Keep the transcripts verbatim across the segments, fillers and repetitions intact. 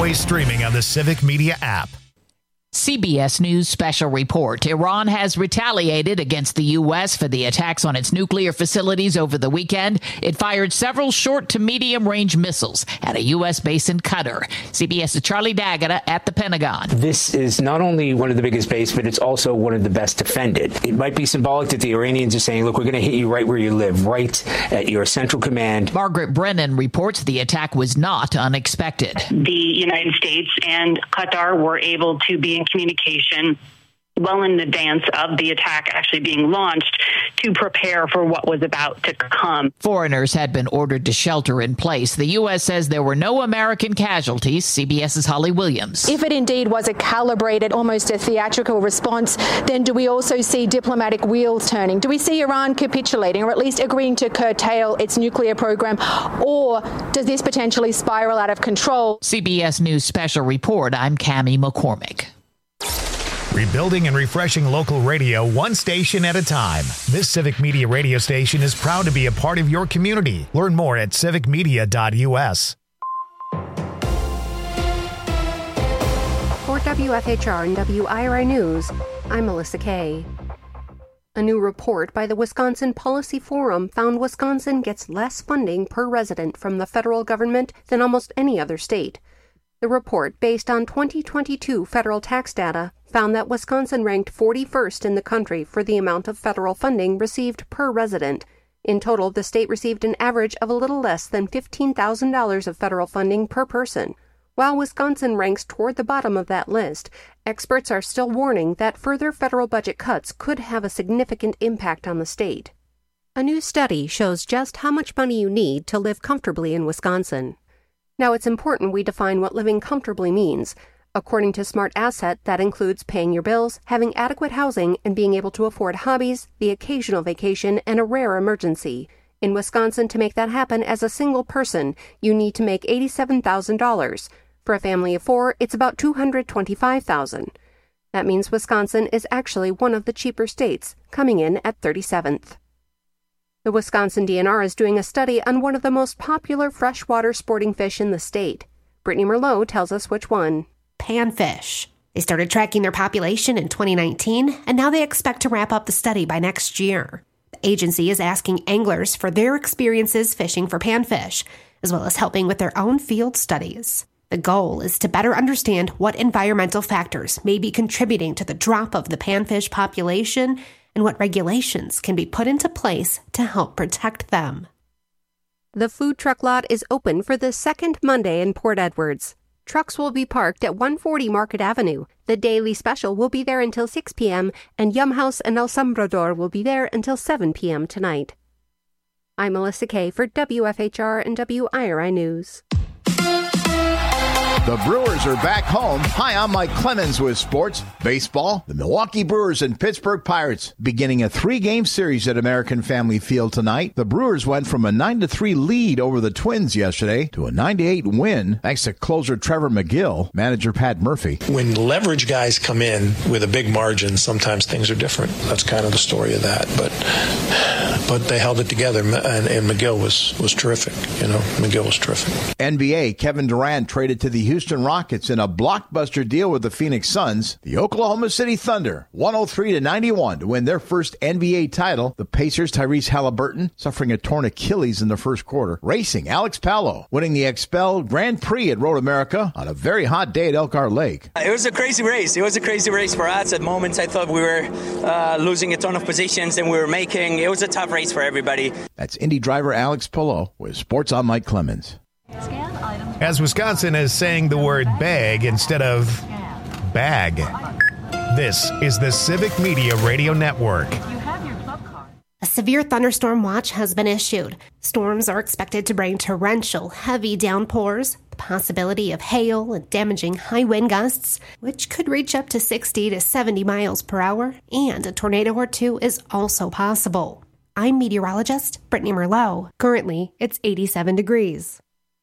always streaming on the Civic Media app. C B S News special report. Iran has retaliated against the U S for the attacks on its nuclear facilities over the weekend. It fired several short to medium range missiles at a U S base in Qatar. CBS's Charlie D'Agata at the Pentagon. This is not only one of the biggest bases, but it's also one of the best defended. It might be symbolic that the Iranians are saying, look, we're going to hit you right where you live, right at your central command. Margaret Brennan reports the attack was not unexpected. The United States and Qatar were able to be in communication well in advance of the attack actually being launched to prepare for what was about to come. Foreigners had been ordered to shelter in place. The U S says there were no American casualties. CBS's Holly Williams. If it indeed was a calibrated, almost a theatrical response, then do we also see diplomatic wheels turning? Do we see Iran capitulating or at least agreeing to curtail its nuclear program? Or does this potentially spiral out of control? C B S News special report. I'm Cammie McCormick. Rebuilding and refreshing local radio one station at a time. This Civic Media radio station is proud to be a part of your community. Learn more at civic media dot u s. For W F H R and W I R I News, I'm Melissa Kay. A new report by the Wisconsin Policy Forum found Wisconsin gets less funding per resident from the federal government than almost any other state. The report, based on twenty twenty-two federal tax data, found that Wisconsin ranked forty-first in the country for the amount of federal funding received per resident. In total, the state received an average of a little less than fifteen thousand dollars of federal funding per person. While Wisconsin ranks toward the bottom of that list, experts are still warning that further federal budget cuts could have a significant impact on the state. A new study shows just how much money you need to live comfortably in Wisconsin. Now, it's important we define what living comfortably means. According to Smart Asset, that includes paying your bills, having adequate housing, and being able to afford hobbies, the occasional vacation, and a rare emergency. In Wisconsin, to make that happen as a single person, you need to make eighty-seven thousand dollars. For a family of four, it's about two hundred twenty-five thousand dollars. That means Wisconsin is actually one of the cheaper states, coming in at thirty-seventh. The Wisconsin D N R is doing a study on one of the most popular freshwater sporting fish in the state. Brittany Merlot tells us which one. Panfish. They started tracking their population in twenty nineteen, and now they expect to wrap up the study by next year. The agency is asking anglers for their experiences fishing for panfish, as well as helping with their own field studies. The goal is to better understand what environmental factors may be contributing to the drop of the panfish population and what regulations can be put into place to help protect them. The food truck lot is open for the second Monday in Port Edwards. Trucks will be parked at one forty Market Avenue. The daily special will be there until six p.m., and Yum House and El Sembrador will be there until seven p.m. tonight. I'm Melissa Kay for W F H R and W I R I News. The Brewers are back home. Hi, I'm Mike Clemens with sports. Baseball, the Milwaukee Brewers and Pittsburgh Pirates beginning a three-game series at American Family Field tonight. The Brewers went from a nine to three lead over the Twins yesterday to a nine to eight win thanks to closer Trevor McGill, manager Pat Murphy. When leverage guys come in with a big margin, sometimes things are different. That's kind of the story of that. But but they held it together, and, and McGill was, was terrific. You know, McGill was terrific. N B A, Kevin Durant traded to the Houston Rockets in a blockbuster deal with the Phoenix Suns. The Oklahoma City Thunder, one oh three to ninety-one to win their first N B A title. The Pacers, Tyrese Halliburton, suffering a torn Achilles in the first quarter. Racing, Alex Palou, winning the Expel Grand Prix at Road America on a very hot day at Elkhart Lake. It was a crazy race. It was a crazy race for us. At moments, I thought we were uh, losing a ton of positions, and we were making, it was a tough race for everybody. That's Indy driver Alex Palou with Sports on Mike Clemens. As Wisconsin is saying the word bag instead of bag. This is the Civic Media Radio Network. A severe thunderstorm watch has been issued. Storms are expected to bring torrential, heavy downpours, the possibility of hail and damaging high wind gusts, which could reach up to sixty to seventy miles per hour, and a tornado or two is also possible. I'm meteorologist Brittany Merlot. Currently, it's eighty-seven degrees.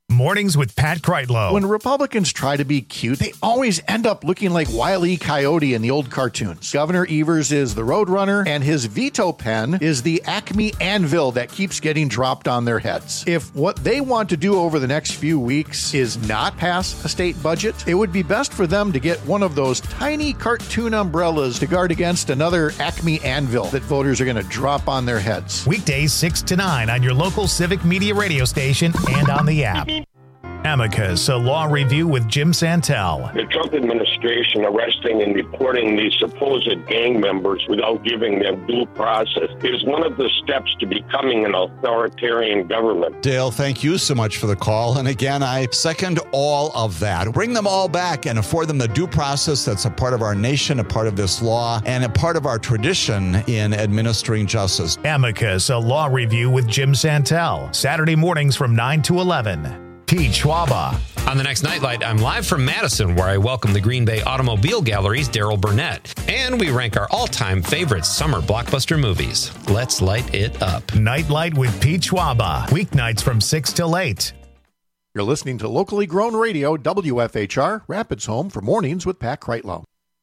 Mornings with Pat Kreitlow. When Republicans try to be cute, they always end up looking like Wile E. Coyote in the old cartoons. Governor Evers is the Roadrunner, and his veto pen is the Acme anvil that keeps getting dropped on their heads. If what they want to do over the next few weeks is not pass a state budget, it would be best for them to get one of those tiny cartoon umbrellas to guard against another Acme anvil that voters are going to drop on their heads. Weekdays six to nine on your local Civic Media radio station and on the app. Amicus, a law review with Jim Santel. The Trump administration arresting and deporting these supposed gang members without giving them due process is one of the steps to becoming an authoritarian government. Dale, thank you so much for the call. And again, I second all of that. Bring them all back and afford them the due process that's a part of our nation, a part of this law, and a part of our tradition in administering justice. Amicus, a law review with Jim Santel. Saturday mornings from nine to eleven. Pete Schwaba. On the next Nightlight, I'm live from Madison, where I welcome the Green Bay Automobile Gallery's Daryl Burnett. And we rank our all-time favorite summer blockbuster movies. Let's light it up. Nightlight with Pete Schwaba. Weeknights from six till eight. You're listening to locally grown radio, W F H R, Rapids Home for Mornings with Pat Kreitlow.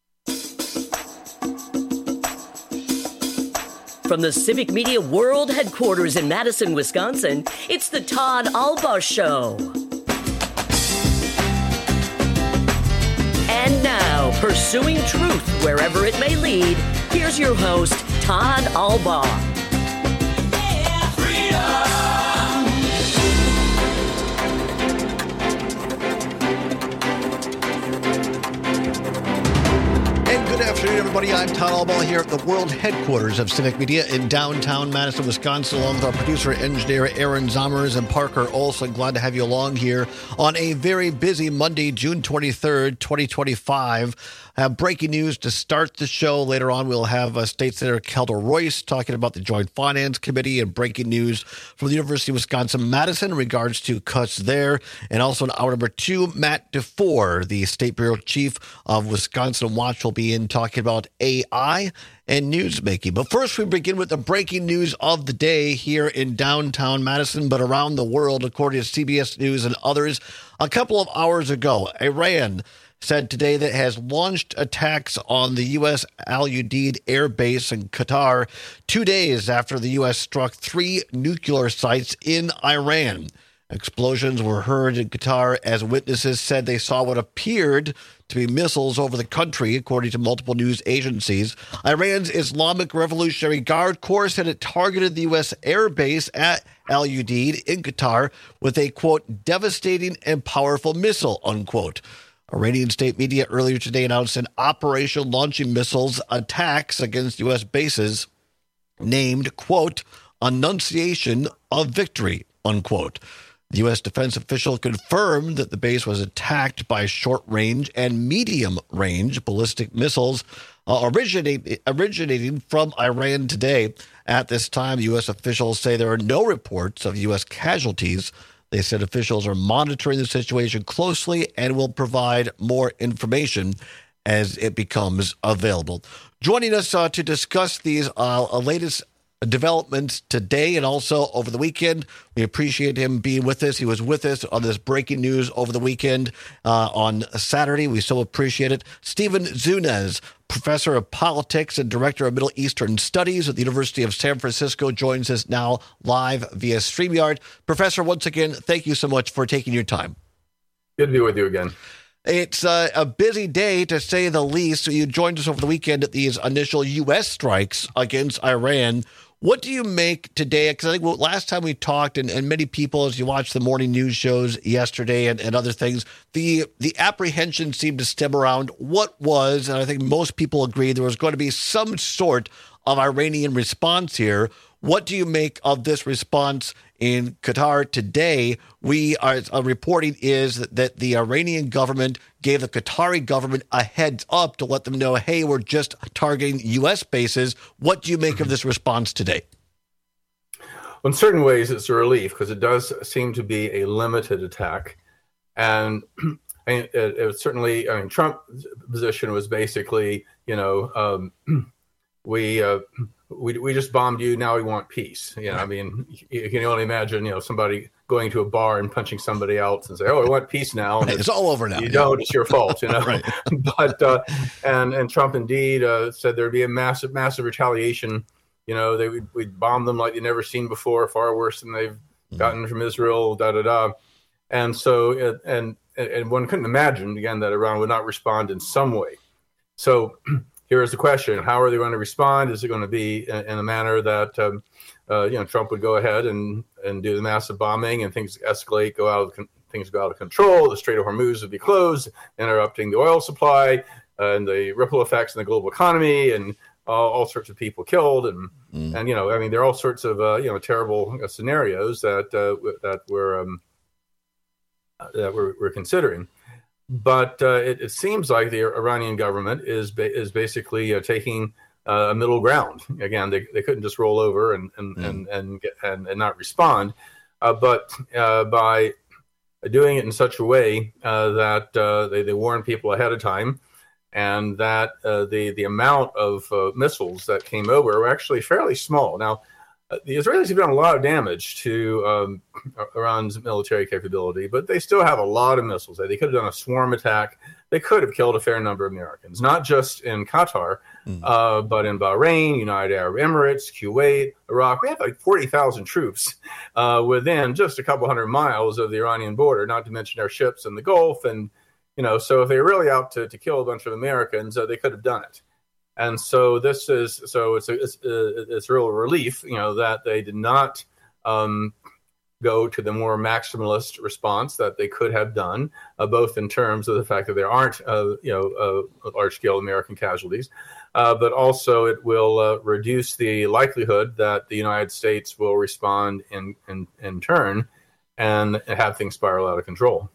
From the Civic Media World Headquarters in Madison, Wisconsin, it's the Todd Alba Show. And now, pursuing truth wherever it may lead, here's your host, Todd Alba. Yeah, freedom! Good afternoon, everybody. I'm Todd Albaugh here at the world headquarters of Civic Media in downtown Madison, Wisconsin, along with our producer and engineer, Aaron Zommers and Parker Olson. Glad to have you along here on a very busy Monday, June twenty-third, twenty twenty-five. Uh, breaking news to start the show. Later on, we'll have uh, State Senator Kelda Royce talking about the Joint Finance Committee and breaking news from the University of Wisconsin-Madison in regards to cuts there. And also in hour number two, Matt DeFore, the State Bureau Chief of Wisconsin Watch, will be in talking about A I and newsmaking. But first, we begin with the breaking news of the day here in downtown Madison, but around the world, according to C B S News and others. A couple of hours ago, Iran said today that it has launched attacks on the U S Al Udeid Air Base in Qatar two days after the U S struck three nuclear sites in Iran. Explosions were heard in Qatar as witnesses said they saw what appeared to be missiles over the country, according to multiple news agencies. Iran's Islamic Revolutionary Guard Corps said it targeted the U S air base at Al Udeid in Qatar with a, quote, devastating and powerful missile, unquote. Iranian state media earlier today announced an operation launching missiles attacks against U S bases named, quote, Annunciation of Victory, unquote. The U S defense official confirmed that the base was attacked by short-range and medium-range ballistic missiles uh, originate, originating from Iran today. At this time, U S officials say there are no reports of U S casualties. They said officials are monitoring the situation closely and will provide more information as it becomes available. Joining us uh, to discuss these uh, latest developments today and also over the weekend, we appreciate him being with us. He was with us on this breaking news over the weekend uh, on Saturday. We so appreciate it. Stephen Zunes, professor of politics and director of Middle Eastern Studies at the University of San Francisco, joins us now live via StreamYard. Professor, once again, thank you so much for taking your time. Good to be with you again. It's uh, a busy day, to say the least. So you joined us over the weekend at these initial U S strikes against Iran. What do you make today? Because I think well, last time we talked, and, and many people, as you watched the morning news shows yesterday and, and other things, the the apprehension seemed to stem around what was, and I think most people agreed there was going to be some sort of Iranian response here. What do you make of this response in Qatar today? We are uh, reporting is that, that the Iranian government gave the Qatari government a heads up to let them know, hey, we're just targeting U S bases. What do you make of this response today? Well, in certain ways, it's a relief because it does seem to be a limited attack. And it, it certainly, I mean, Trump's position was basically, you know, um, we... Uh, We we just bombed you. Now we want peace. You know, I mean, you can only imagine, you know, somebody going to a bar and punching somebody else and say, "Oh, I want peace now." Hey, it's all over now. You yeah. don't. It's your fault, you know. Right. But uh, and and Trump indeed uh, said there'd be a massive, massive retaliation. You know, they would we'd bomb them like they've never seen before, far worse than they've mm-hmm. gotten from Israel. Da da da. And so uh, and and one couldn't imagine again that Iran would not respond in some way. So here is the question: how are they going to respond? Is it going to be in, in a manner that um, uh, you know Trump would go ahead and, and do the massive bombing and things escalate, go out of things go out of control, the Strait of Hormuz would be closed, interrupting the oil supply uh, and the ripple effects in the global economy, and all, all sorts of people killed, and mm. and you know I mean there are all sorts of uh, you know terrible uh, scenarios that uh, that we're um, uh, that we're, we're considering. But uh, it, it seems like the Iranian government is ba- is basically uh, taking uh, a middle ground. Again, they they couldn't just roll over and and mm. and and, get, and and not respond, uh, but uh, by doing it in such a way uh, that uh, they they warn people ahead of time, and that uh, the the amount of uh, missiles that came over were actually fairly small. Now, Uh, the Israelis have done a lot of damage to um, Iran's military capability, but they still have a lot of missiles. They could have done a swarm attack. They could have killed a fair number of Americans, not just in Qatar, mm. uh, but in Bahrain, United Arab Emirates, Kuwait, Iraq. We have like forty thousand troops uh, within just a couple hundred miles of the Iranian border, not to mention our ships in the Gulf. And, you know, so if they were really out to, to kill a bunch of Americans, uh, they could have done it. And so this is so it's a, it's a, it's a real relief, you know, that they did not um, go to the more maximalist response that they could have done, uh, both in terms of the fact that there aren't, uh, you know, uh, large-scale American casualties, uh, but also it will uh, reduce the likelihood that the United States will respond in in, in turn and have things spiral out of control.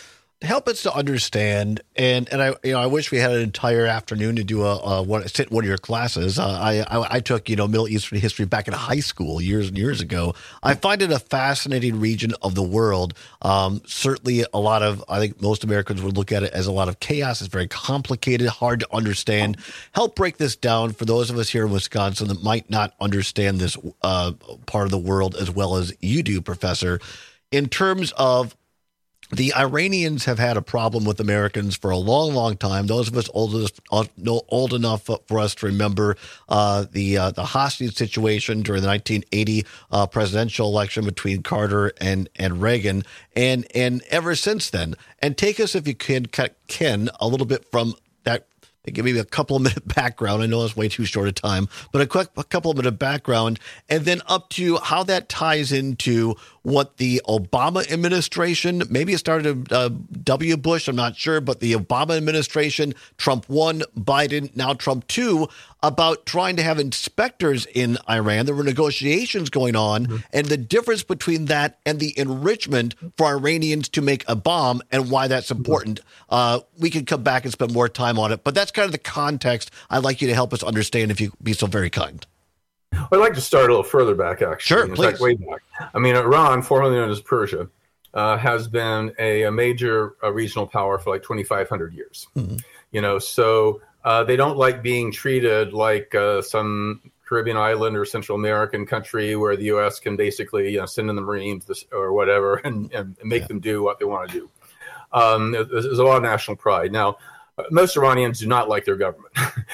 Help us to understand, and and I you know I wish we had an entire afternoon to do a, a one sit one of your classes. Uh, I, I I took you know Middle Eastern history back in high school years and years ago. I find it a fascinating region of the world. Um, certainly, a lot of I think most Americans would look at it as a lot of chaos. It's very complicated, hard to understand. Help break this down for those of us here in Wisconsin that might not understand this uh, part of the world as well as you do, Professor. In terms of the Iranians have had a problem with Americans for a long, long time. Those of us old enough, old enough for us to remember uh, the uh, the hostage situation during the nineteen eighty uh, presidential election between Carter and, and Reagan, and and ever since then. And take us, if you can, Ken, a little bit from that. Give me a couple of minute background. I know it's way too short a time, but a quick a couple of minute background, and then up to how that ties into what the Obama administration, maybe it started uh, W. Bush, I'm not sure, but the Obama administration, Trump one, Biden, now Trump two, about trying to have inspectors in Iran. There were negotiations going on, mm-hmm. and the difference between that and the enrichment for Iranians to make a bomb and why that's important. Mm-hmm. Uh, we can come back and spend more time on it, but that's kind of the context I'd like you to help us understand if you'd be so very kind. I'd like to start a little further back, actually. Sure, in please. Fact, way back. I mean, Iran, formerly known as Persia, uh, has been a, a major uh, regional power for like twenty-five hundred years. Mm-hmm. You know, so uh, they don't like being treated like uh, some Caribbean island or Central American country where the U S can basically, you know, send in the Marines or whatever and, and make yeah. them do what they want to do. Um, there's, there's a lot of national pride. Now, most Iranians do not like their government,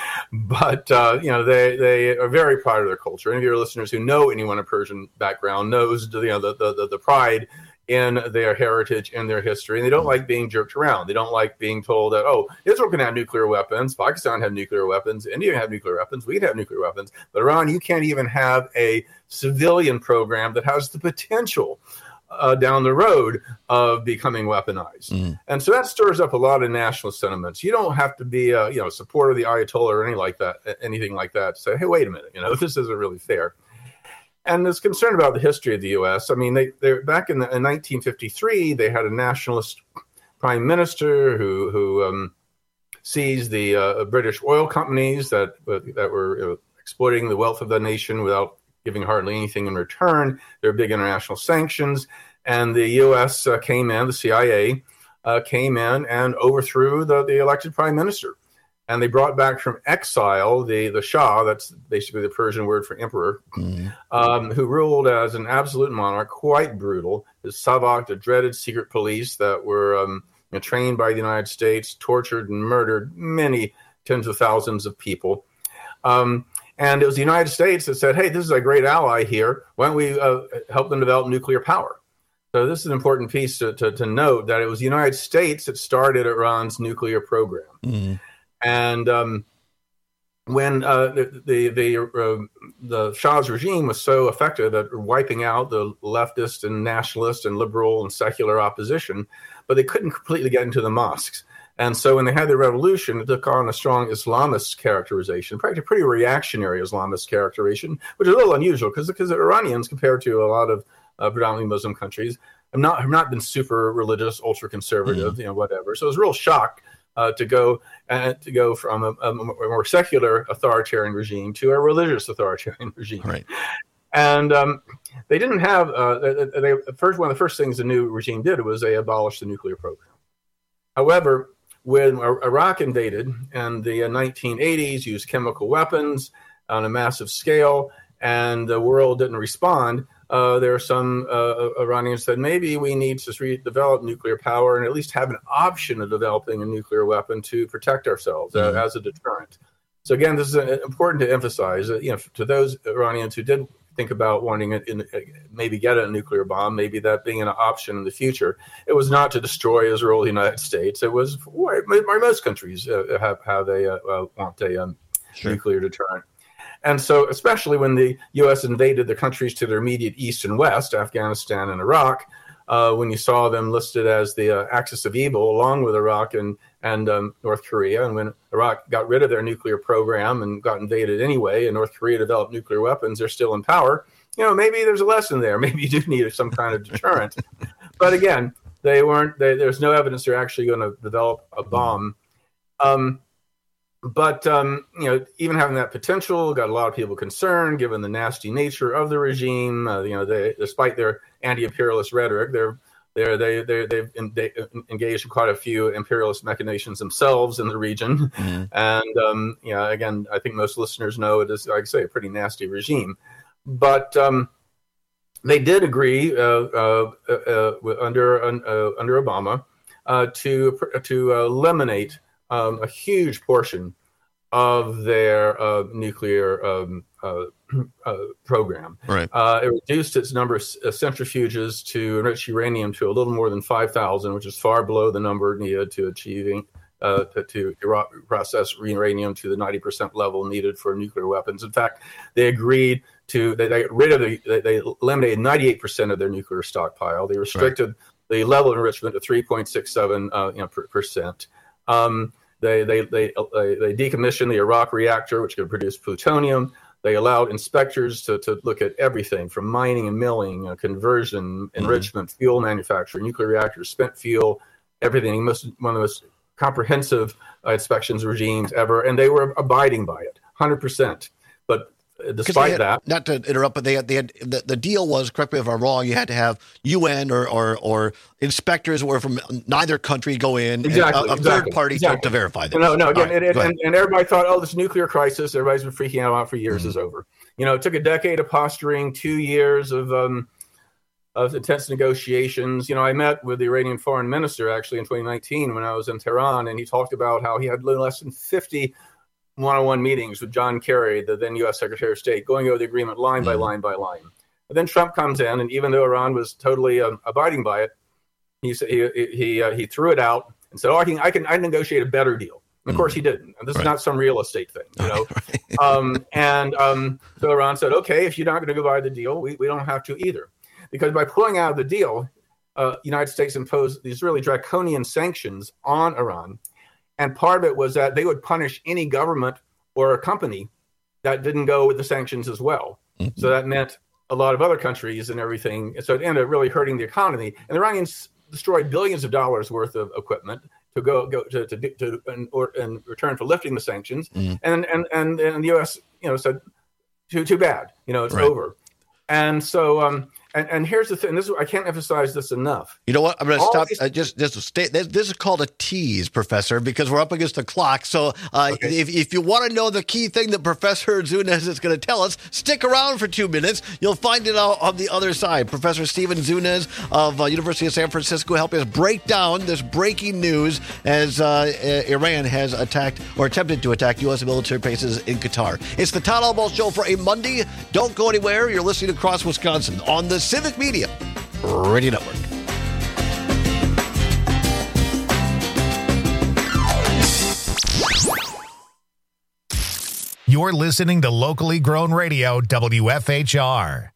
but uh, you know they, they are very proud of their culture. Any of your listeners who know anyone of Persian background knows you know the, the the pride in their heritage and their history, and they don't like being jerked around. They don't like being told that oh Israel can have nuclear weapons, Pakistan have nuclear weapons, India can have nuclear weapons, we can have nuclear weapons, but Iran you can't even have a civilian program that has the potential Uh, down the road of becoming weaponized. Mm. And so that stirs up a lot of national sentiments. You don't have to be a you know, supporter of the Ayatollah or anything like that, anything like that to say, hey, wait a minute, you know, this isn't really fair. And is concerned about the history of the U S. I mean, they they're back in, the, in nineteen fifty-three, they had a nationalist prime minister who who um, seized the uh, British oil companies that that were you know, exploiting the wealth of the nation without giving hardly anything in return. There are big international sanctions, and the U S uh, came in, the C I A uh, came in and overthrew the, the elected prime minister. and they brought back from exile the, the Shah, that's basically the Persian word for emperor, mm. um, who ruled as an absolute monarch, quite brutal. His Savak, the dreaded secret police that were um, you know, trained by the United States, tortured and murdered many tens of thousands of people. Um, and it was the United States that said, hey, this is a great ally here. Why don't we uh, help them develop nuclear power? So this is an important piece to, to, to note, that it was the United States that started Iran's nuclear program. Mm. And um, when uh, the the the, uh, the Shah's regime was so effective at wiping out the leftist and nationalist and liberal and secular opposition, but they couldn't completely get into the mosques. And so when they had the revolution, it took on a strong Islamist characterization, probably a pretty reactionary Islamist characterization, which is a little unusual because because the Iranians, compared to a lot of uh, predominantly Muslim countries, have not have not been super religious, ultra conservative, mm. you know, whatever. So it was a real shock uh, to go uh, to go from a, a more secular authoritarian regime to a religious authoritarian regime. Right. And um, they didn't have uh, they, they first one of the first things the new regime did was they abolished the nuclear program. However, when Iraq invaded and the nineteen eighties used chemical weapons on a massive scale, and the world didn't respond, uh, there are some uh, Iranians said maybe we need to re- develop nuclear power and at least have an option of developing a nuclear weapon to protect ourselves mm-hmm. uh, as a deterrent. So again, this is uh, important to emphasize that, you know, to those Iranians who did think about wanting it in, maybe get a nuclear bomb, maybe that being an option in the future. It was not to destroy Israel, the United States. It was where most countries uh, have have a uh, want a um, sure. nuclear deterrent. And so, especially when the U S invaded the countries to their immediate east and west, Afghanistan and Iraq, uh, when you saw them listed as the uh, axis of evil, along with Iraq and and um, North Korea, and when Iraq got rid of their nuclear program and got invaded anyway, and North Korea developed nuclear weapons, they're still in power. You know, maybe there's a lesson there. Maybe you do need some kind of deterrent. But again, they weren't. They, there's no evidence they're actually going to develop a bomb. Um, but um, you know, even having that potential got a lot of people concerned, given the nasty nature of the regime. Uh, you know, they, despite their anti-imperialist rhetoric, they're They're, they they they've in, they engaged in quite a few imperialist machinations themselves in the region, mm-hmm. and um, you know, again, I think most listeners know it is, like I say, a pretty nasty regime. But um, they did agree uh, uh, uh, under uh, under Obama uh, to to eliminate um, a huge portion of their uh, nuclear um, uh, uh, program. Right. Uh, it reduced its number of centrifuges to enrich uranium to a little more than five thousand, which is far below the number needed to achieving uh, to, to process uranium to the ninety percent level needed for nuclear weapons. In fact, they agreed to they, they got rid of the they, they eliminated ninety-eight percent of their nuclear stockpile. They restricted right. the level of enrichment to three point six seven uh, you know, per, percent. Um, They they they they decommissioned the Iraq reactor, which could produce plutonium. They allowed inspectors to, to look at everything from mining and milling, uh, conversion, enrichment, mm-hmm. fuel manufacture, nuclear reactors, spent fuel, everything. Most one of the most comprehensive uh, inspections regimes ever, and they were abiding by it, one hundred percent. But despite had, that, not to interrupt, but they had, they had the, the deal was, correct me if I'm wrong, you had to have U N or or, or inspectors who were from neither country go in, exactly, and a, a exactly, third party exactly. to, to verify this. No, no, again, right, it, it, and, and everybody thought, oh, this nuclear crisis, everybody's been freaking out about for years, mm-hmm. is over. You know, it took a decade of posturing, two years of um, of intense negotiations. You know, I met with the Iranian foreign minister actually in twenty nineteen when I was in Tehran, and he talked about how he had less than fifty one-on-one meetings with John Kerry, the then U S Secretary of State, going over the agreement line mm-hmm. by line by line. And then Trump comes in, and even though Iran was totally um, abiding by it, he he he uh, he threw it out and said, "Oh, I can I can I negotiate a better deal." And of mm-hmm. course, he didn't. And this right. is not some real estate thing, you know. um, and um, so Iran said, "Okay, if you're not going to go by the deal, we, we don't have to either," because by pulling out of the deal, uh, the United States imposed these really draconian sanctions on Iran. And part of it was that they would punish any government or a company that didn't go with the sanctions as well. Mm-hmm. So that meant a lot of other countries and everything. So it ended up really hurting the economy. And the Iranians destroyed billions of dollars worth of equipment to go go to to, to in, or, in return for lifting the sanctions. Mm-hmm. And, and and and the U S you know said too too bad. You know it's right. over. And so um, And, and here's the thing. This is, I can't emphasize this enough. You know what? I'm going to All stop. these- Uh, just, just stay. This, this is called a tease, Professor, because we're up against the clock. So, uh, Okay. if if you want to know the key thing that Professor Zunez is going to tell us, stick around for two minutes. You'll find it out on the other side. Professor Stephen Zunez of uh, University of San Francisco helping us break down this breaking news as uh, Iran has attacked or attempted to attack U S military bases in Qatar. It's the Todd Albaugh Show for a Monday. Don't go anywhere. You're listening across Wisconsin on the Civic Media Radio Network. You're listening to locally grown radio, W F H R.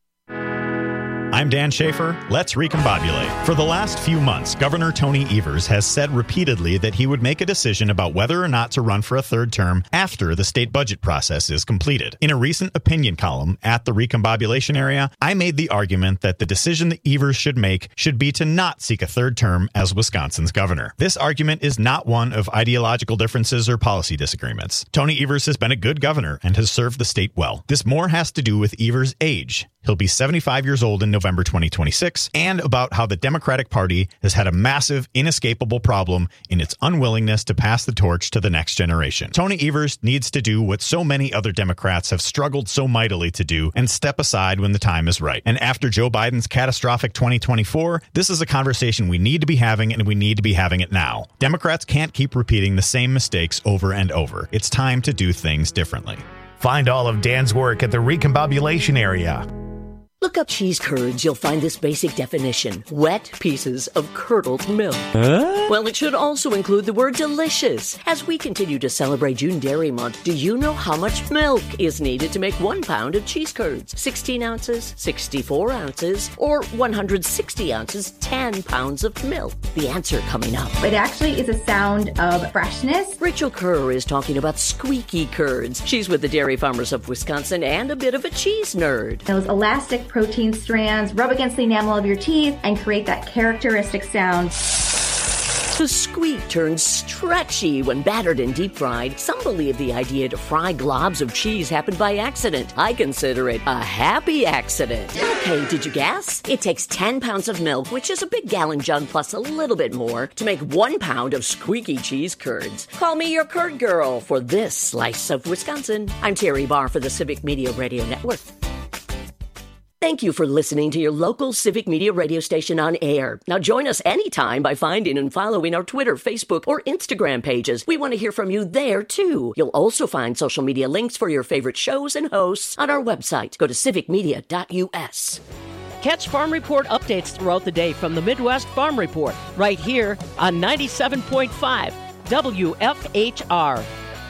I'm Dan Schaefer. Let's recombobulate. For the last few months, Governor Tony Evers has said repeatedly that he would make a decision about whether or not to run for a third term after the state budget process is completed. In a recent opinion column at the recombobulation area, I made the argument that the decision that Evers should make should be to not seek a third term as Wisconsin's governor. This argument is not one of ideological differences or policy disagreements. Tony Evers has been a good governor and has served the state well. This more has to do with Evers' age. He'll be seventy-five years old in November twenty twenty-six, and about how the Democratic Party has had a massive, inescapable problem in its unwillingness to pass the torch to the next generation. Tony Evers needs to do what so many other Democrats have struggled so mightily to do and step aside when the time is right. And after Joe Biden's catastrophic twenty twenty-four, this is a conversation we need to be having, and we need to be having it now. Democrats can't keep repeating the same mistakes over and over. It's time to do things differently. Find all of Dan's work at the recombobulation area. Look up cheese curds, you'll find this basic definition. Wet pieces of curdled milk. Huh? Well, it should also include the word delicious. As we continue to celebrate June Dairy Month, do you know how much milk is needed to make one pound of cheese curds? sixteen ounces, sixty-four ounces, or one hundred sixty ounces, ten pounds of milk? The answer coming up. It actually is a sound of freshness. Rachel Kerr is talking about squeaky curds. She's with the Dairy Farmers of Wisconsin and a bit of a cheese nerd. Those elastic protein strands rub against the enamel of your teeth and create that characteristic sound. The squeak turns stretchy when battered and deep fried. Some believe the idea to fry globs of cheese happened by accident. I consider it a happy accident. Okay, did you guess? It takes ten pounds of milk, which is a big gallon jug plus a little bit more, to make one pound of squeaky cheese curds. Call me your curd girl for this slice of Wisconsin. I'm Terry Barr for the Civic Media Radio Network. Thank you for listening to your local Civic Media radio station on air. Now join us anytime by finding and following our Twitter, Facebook, or Instagram pages. We want to hear from you there, too. You'll also find social media links for your favorite shows and hosts on our website. Go to civic media dot u s. Catch Farm Report updates throughout the day from the Midwest Farm Report, right here on ninety-seven point five W F H R.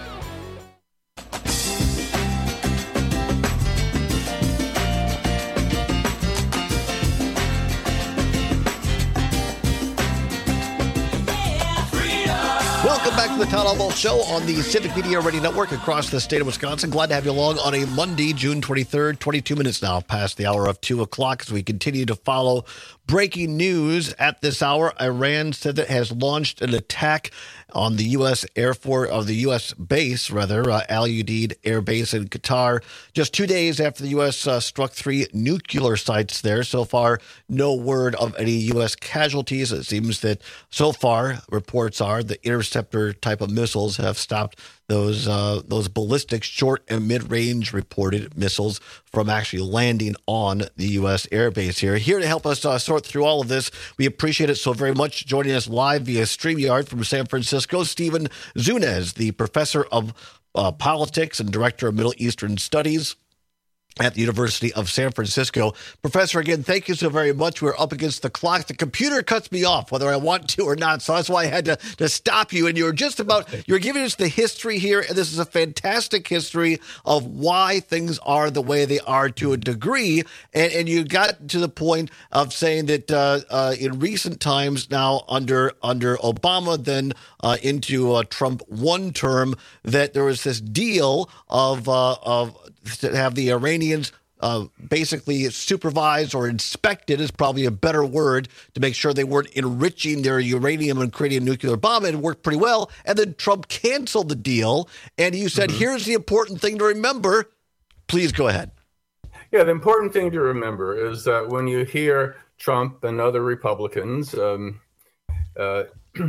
Welcome back to the Todd Albaugh Show on the Civic Media Radio Network across the state of Wisconsin. Glad to have you along on a Monday, June twenty-third, twenty-two minutes now past the hour of two o'clock as we continue to follow breaking news at this hour. Iran said that it has launched an attack on the U S Air Force, of the U S base, rather, uh, Al Udeid Air Base in Qatar, just two days after the U S uh, struck three nuclear sites there. So far, no word of any U S casualties. It seems that so far, reports are the interceptor type of missiles have stopped those uh, those ballistic short and mid-range reported missiles from actually landing on the U S airbase here. Here to help us uh, sort through all of this, we appreciate it so very much. Joining us live via StreamYard from San Francisco, Stephen Zunez, the professor of uh, politics and director of Middle Eastern Studies at the University of San Francisco. Professor, again, thank you so very much. We're up against the clock. The computer cuts me off whether I want to or not, so that's why I had to, to stop you. And you're just about, you're giving us the history here, and this is a fantastic history of why things are the way they are to a degree. And, and you got to the point of saying that uh, uh, in recent times now under under Obama, then uh, into uh, Trump one term, that there was this deal of uh, of to have the Iranians uh, basically supervised or inspected is probably a better word to make sure they weren't enriching their uranium and creating a nuclear bomb. It worked pretty well. And then Trump canceled the deal. And you said, mm-hmm. here's the important thing to remember. Please go ahead. Yeah, the important thing to remember is that when you hear Trump and other Republicans, um, uh,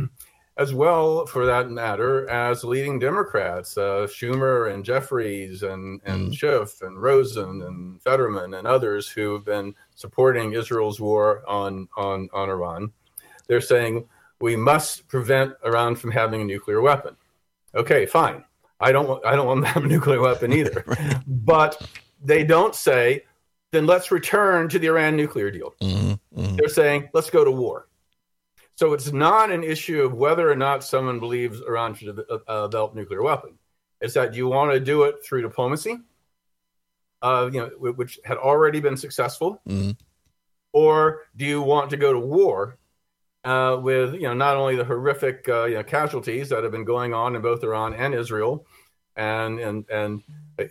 as well, for that matter, as leading Democrats, uh, Schumer and Jeffries and, and mm. Schiff and Rosen and Fetterman and others who have been supporting Israel's war on, on, on Iran, they're saying we must prevent Iran from having a nuclear weapon. Okay, fine. I don't, I don't want them to have a nuclear weapon either. Right. But they don't say, then let's return to the Iran nuclear deal. Mm-hmm. Mm-hmm. They're saying, let's go to war. So it's not an issue of whether or not someone believes Iran should uh, develop a nuclear weapon. It's that you want to do it through diplomacy, uh, you know, which had already been successful, mm-hmm. or do you want to go to war uh, with, you know, not only the horrific uh, you know, casualties that have been going on in both Iran and Israel, and and and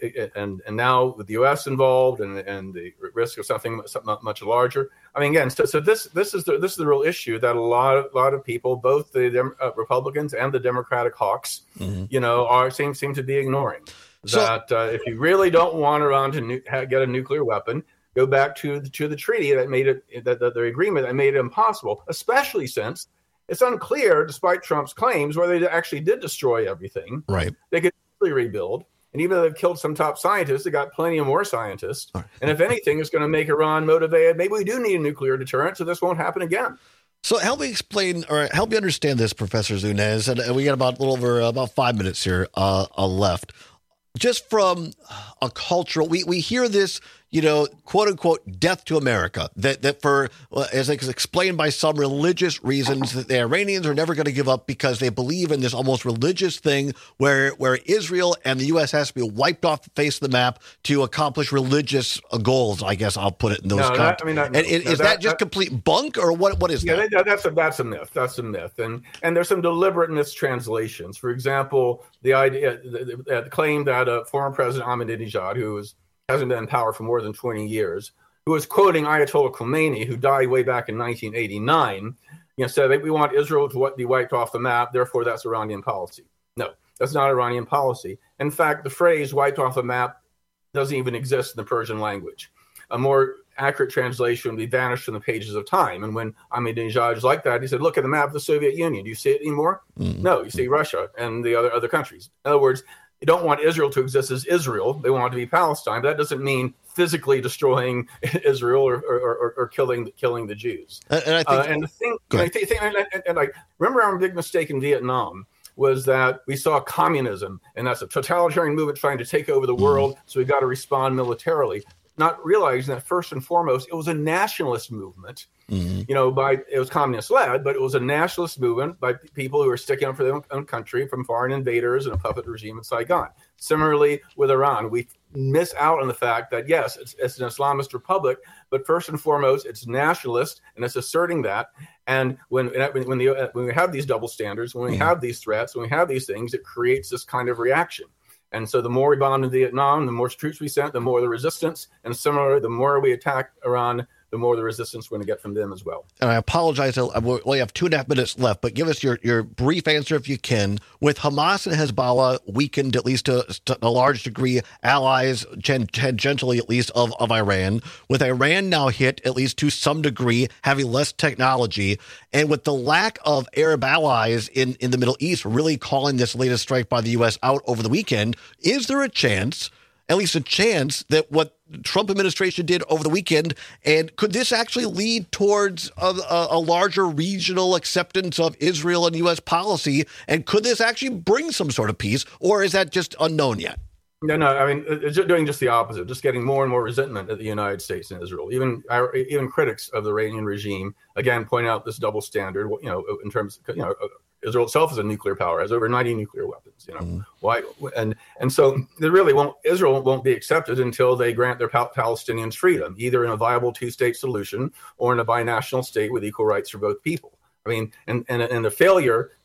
and and now with the U S involved and and the risk of something much larger. I mean, again, so, so this this is the this is the real issue that a lot of lot of people, both the Dem- uh, Republicans and the Democratic hawks, mm-hmm. you know, are seem seem to be ignoring. So, that uh, if you really don't want Iran to nu- get a nuclear weapon, go back to the, to the treaty that made it that the, the agreement that made it impossible. Especially since it's unclear, despite Trump's claims, whether they actually did destroy everything. Right. They could rebuild, and even though they've killed some top scientists, they got plenty of more scientists. Right. And if anything, it's going to make Iran motivated. Maybe we do need a nuclear deterrent, so this won't happen again. So help me explain, or help me understand this, Professor Zunez. And we got about a little over uh, about five minutes here uh, uh, left. Just from a cultural, we we hear this, you know, quote unquote, death to America, that, that for, as it's explained by some religious reasons, that the Iranians are never going to give up because they believe in this almost religious thing where, where Israel and the U S has to be wiped off the face of the map to accomplish religious goals. I guess I'll put it in those no, context. I mean, that, and, and no, is that, that just that, complete bunk, or what? What is yeah, that? that? That's a, that's a myth. That's a myth. And, and there's some deliberate mistranslations. For example, the idea, the, the, the claim that uh, former President Ahmadinejad, who was hasn't been in power for more than twenty years, who was quoting Ayatollah Khomeini, who died way back in nineteen eighty-nine, you know, said that we want Israel to be wiped off the map, therefore that's Iranian policy. No, that's not Iranian policy. In fact, the phrase wiped off the map doesn't even exist in the Persian language. A more accurate translation would be vanished from the pages of time. And when Ahmadinejad was like that, he said, look at the map of the Soviet Union. Do you see it anymore? Mm-hmm. No, you see Russia and the other other countries. In other words, you don't want Israel to exist as Israel. They want it to be Palestine. But that doesn't mean physically destroying Israel or or, or, or killing killing the Jews. And, and I think, uh, and the thing, and I think, and, and, and I remember our big mistake in Vietnam was that we saw communism, and that's a totalitarian movement trying to take over the world. So we got to respond militarily, not realizing that first and foremost it was a nationalist movement. Mm-hmm. You know, by it was communist led, but it was a nationalist movement by people who were sticking up for their own country from foreign invaders and a puppet regime in Saigon. Similarly with Iran, we miss out on the fact that yes, it's, it's an Islamist republic, but first and foremost, it's nationalist and it's asserting that. And when when the when we have these double standards, when we mm-hmm. have these threats, when we have these things, it creates this kind of reaction. And so the more we bombed in Vietnam, the more troops we sent, the more the resistance. And similarly, the more we attack Iran, the more the resistance we're going to get from them as well. And I apologize, we only have two and a half minutes left, but give us your, your brief answer if you can. With Hamas and Hezbollah weakened, at least to, to a large degree, allies, tangentially at least, of, of Iran, with Iran now hit, at least to some degree, having less technology, and with the lack of Arab allies in, in the Middle East really calling this latest strike by the U S out over the weekend, is there a chance, at least a chance, that what Trump administration did over the weekend, and could this actually lead towards a, a, a larger regional acceptance of Israel and U S policy? And could this actually bring some sort of peace, or is that just unknown yet? No, no. I mean, it's doing just the opposite, just getting more and more resentment at the United States and Israel. Even even critics of the Iranian regime, again, point out this double standard, you know, in terms of, you know, Israel itself is a nuclear power, has over ninety nuclear weapons, you know, mm. why? And, and so they really won't, Israel won't be accepted until they grant their Pal- Palestinians freedom, either in a viable two-state solution or in a binational state with equal rights for both people. I mean, and, and, and the failure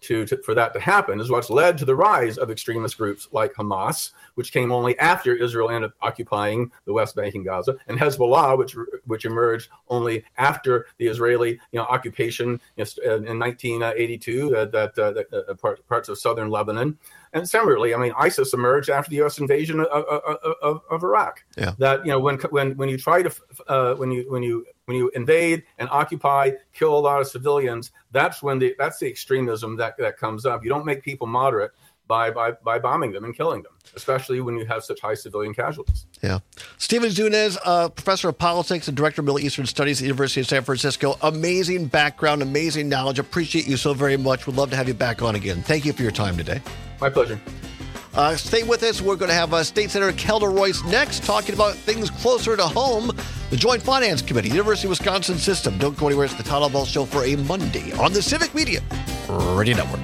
to, to for that to happen is what's led to the rise of extremist groups like Hamas, which came only after Israel ended up occupying the West Bank and Gaza, and Hezbollah, which which emerged only after the Israeli you know occupation in nineteen eighty-two, uh, that, uh, that uh, part, parts of southern Lebanon. And similarly, I mean, ISIS emerged after the U S invasion of, of, of, of Iraq. Yeah. That you know, when when when you try to uh, when you when you when you invade and occupy, kill a lot of civilians, that's when the that's the extremism that, that comes up. You don't make people moderate by by by bombing them and killing them, especially when you have such high civilian casualties. Yeah. Steven Zunez, uh, professor of politics and director of Middle Eastern Studies at the University of San Francisco. Amazing background, amazing knowledge. Appreciate you so very much. Would love to have you back on again. Thank you for your time today. My pleasure. Uh, stay with us. We're going to have uh, State Senator Kelda Royce next, talking about things closer to home. The Joint Finance Committee, University of Wisconsin System. Don't go anywhere. It's the Todd L. Ball Show for a Monday on the Civic Media Radio Network.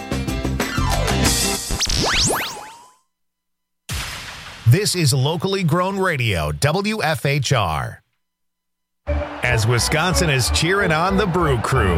This is locally grown radio, W F H R. As Wisconsin is cheering on the Brew Crew.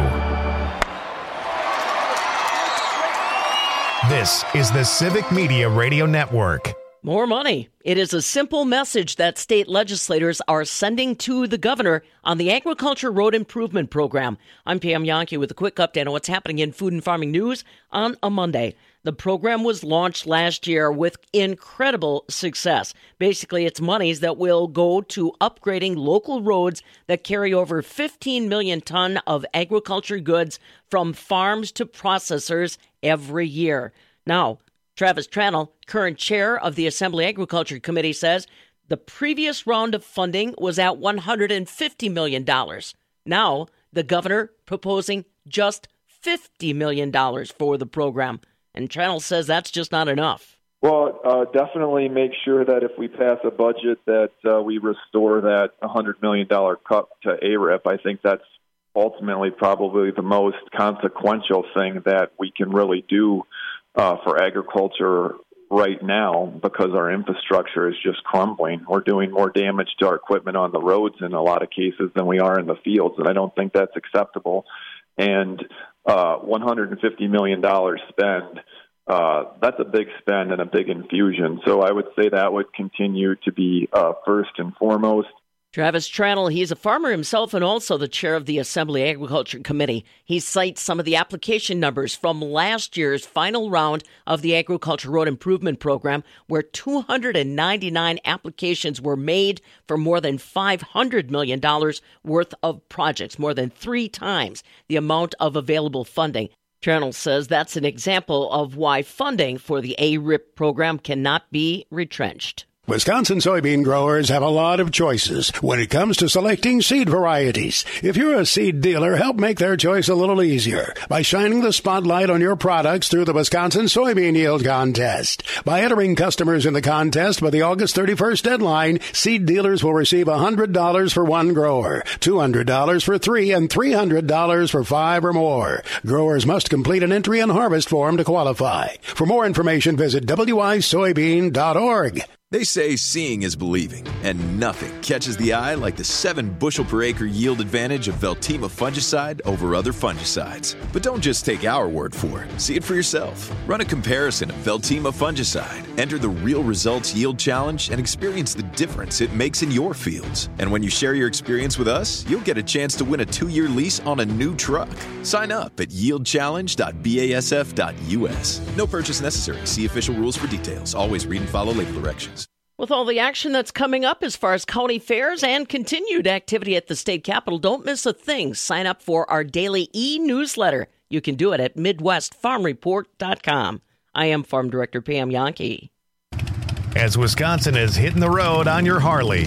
This is the Civic Media Radio Network. More money. It is a simple message that state legislators are sending to the governor on the Agriculture Road Improvement Program. I'm Pam Yankee with a quick update on what's happening in food and farming news on a Monday. The program was launched last year with incredible success. Basically, it's monies that will go to upgrading local roads that carry over fifteen million tons of agriculture goods from farms to processors every year. Now, Travis Tranel, current chair of the Assembly Agriculture Committee, says the previous round of funding was at one hundred fifty million dollars. Now, the governor proposing just fifty million dollars for the program. And Tranel says that's just not enough. Well, uh, definitely make sure that if we pass a budget that uh, we restore that one hundred million dollars cut to A R I P. I think that's ultimately probably the most consequential thing that we can really do uh, for agriculture right now, because our infrastructure is just crumbling. We're doing more damage to our equipment on the roads in a lot of cases than we are in the fields, and I don't think that's acceptable. And uh, one hundred fifty million dollars spend, uh, that's a big spend and a big infusion. So I would say that would continue to be uh, first and foremost. Travis Tranel, he's a farmer himself and also the chair of the Assembly Agriculture Committee. He cites some of the application numbers from last year's final round of the Agriculture Road Improvement Program, where two hundred ninety-nine applications were made for more than five hundred million dollars worth of projects, more than three times the amount of available funding. Tranel says that's an example of why funding for the A R I P program cannot be retrenched. Wisconsin soybean growers have a lot of choices when it comes to selecting seed varieties. If you're a seed dealer, help make their choice a little easier by shining the spotlight on your products through the Wisconsin Soybean Yield Contest. By entering customers in the contest by the August thirty-first deadline, seed dealers will receive one hundred dollars for one grower, two hundred dollars for three, and three hundred dollars for five or more. Growers must complete an entry and harvest form to qualify. For more information, visit W I soybean dot org. They say seeing is believing, and nothing catches the eye like the seven bushel per acre yield advantage of Veltima fungicide over other fungicides. But don't just take our word for it. See it for yourself. Run a comparison of Veltima fungicide. Enter the Real Results Yield Challenge and experience the difference it makes in your fields. And when you share your experience with us, you'll get a chance to win a two-year lease on a new truck. Sign up at yield challenge dot B A S F dot U S. No purchase necessary. See official rules for details. Always read and follow label directions. With all the action that's coming up as far as county fairs and continued activity at the state capitol, don't miss a thing. Sign up for our daily e-newsletter. You can do it at midwest farm report dot com. I am Farm Director Pam Yankee. As Wisconsin is hitting the road on your Harley,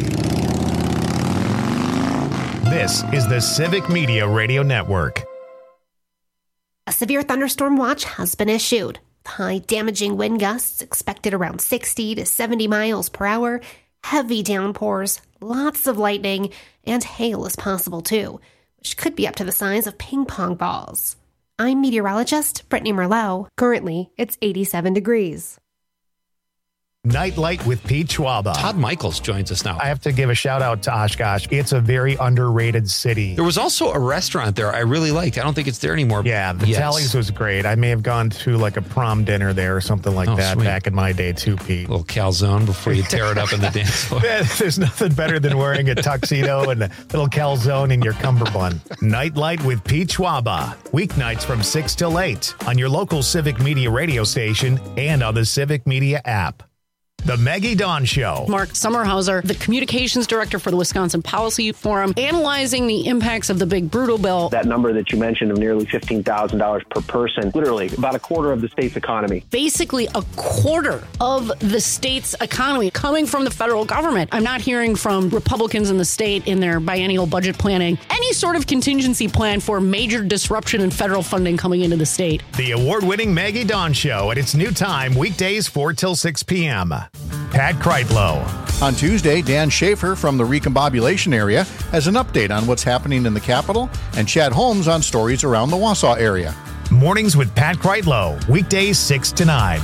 this is the Civic Media Radio Network. A severe thunderstorm watch has been issued. High damaging wind gusts expected around sixty to seventy miles per hour, heavy downpours, lots of lightning, and hail is possible too, which could be up to the size of ping pong balls. I'm meteorologist Brittany Merlot. Currently, it's eighty-seven degrees. Nightlight with Pete Schwaba. Todd Michaels joins us now. I have to give a shout out to Oshkosh. It's a very underrated city. There was also a restaurant there I really liked. I don't think it's there anymore. Yeah, the yes. Tallies was great. I may have gone to like a prom dinner there or something like oh, that sweet. back in my day too, Pete. A little calzone before you tear it up in the dance floor. There's nothing better than wearing a tuxedo and a little calzone in your cummerbund. Nightlight with Pete Schwaba. Weeknights from six till eight on your local Civic Media radio station and on the Civic Media app. The Maggie Dawn Show. Mark Sommerhauser, the communications director for the Wisconsin Policy Forum, analyzing the impacts of the big brutal bill. That number that you mentioned of nearly fifteen thousand dollars per person, literally about a quarter of the state's economy. Basically a quarter of the state's economy coming from the federal government. I'm not hearing from Republicans in the state in their biennial budget planning any sort of contingency plan for major disruption in federal funding coming into the state. The award-winning Maggie Dawn Show at its new time, weekdays four till six p.m. Pat Kreitlow. On Tuesday, Dan Schaefer from the Recombobulation area has an update on what's happening in the Capitol, and Chad Holmes on stories around the Wausau area. Mornings with Pat Kreitlow, weekdays six to nine.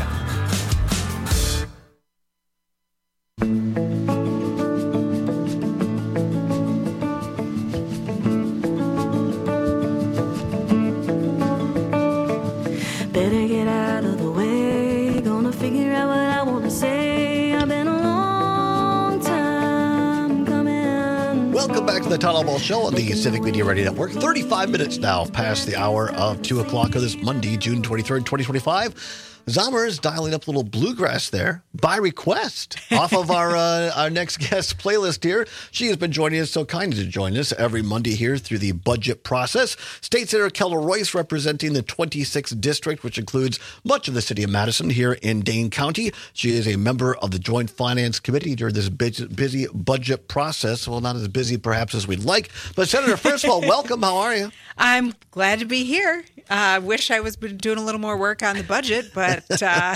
Better get out of the way, gonna figure out what I want to say. Welcome back to the Todd Albaugh Show on the Civic Media Radio Network. thirty-five minutes now past the hour of two o'clock on this Monday, June twenty-third, twenty twenty-five. Zommer is dialing up a little bluegrass there by request off of our uh, our next guest playlist here. She has been joining us, so kind to join us every Monday here through the budget process. State Senator Keller Royce representing the twenty-sixth District, which includes much of the city of Madison here in Dane County. She is a member of the Joint Finance Committee during this busy budget process. Well, not as busy perhaps as we'd like. But Senator, first of all, welcome. How are you? I'm glad to be here. I uh, wish I was doing a little more work on the budget, but uh...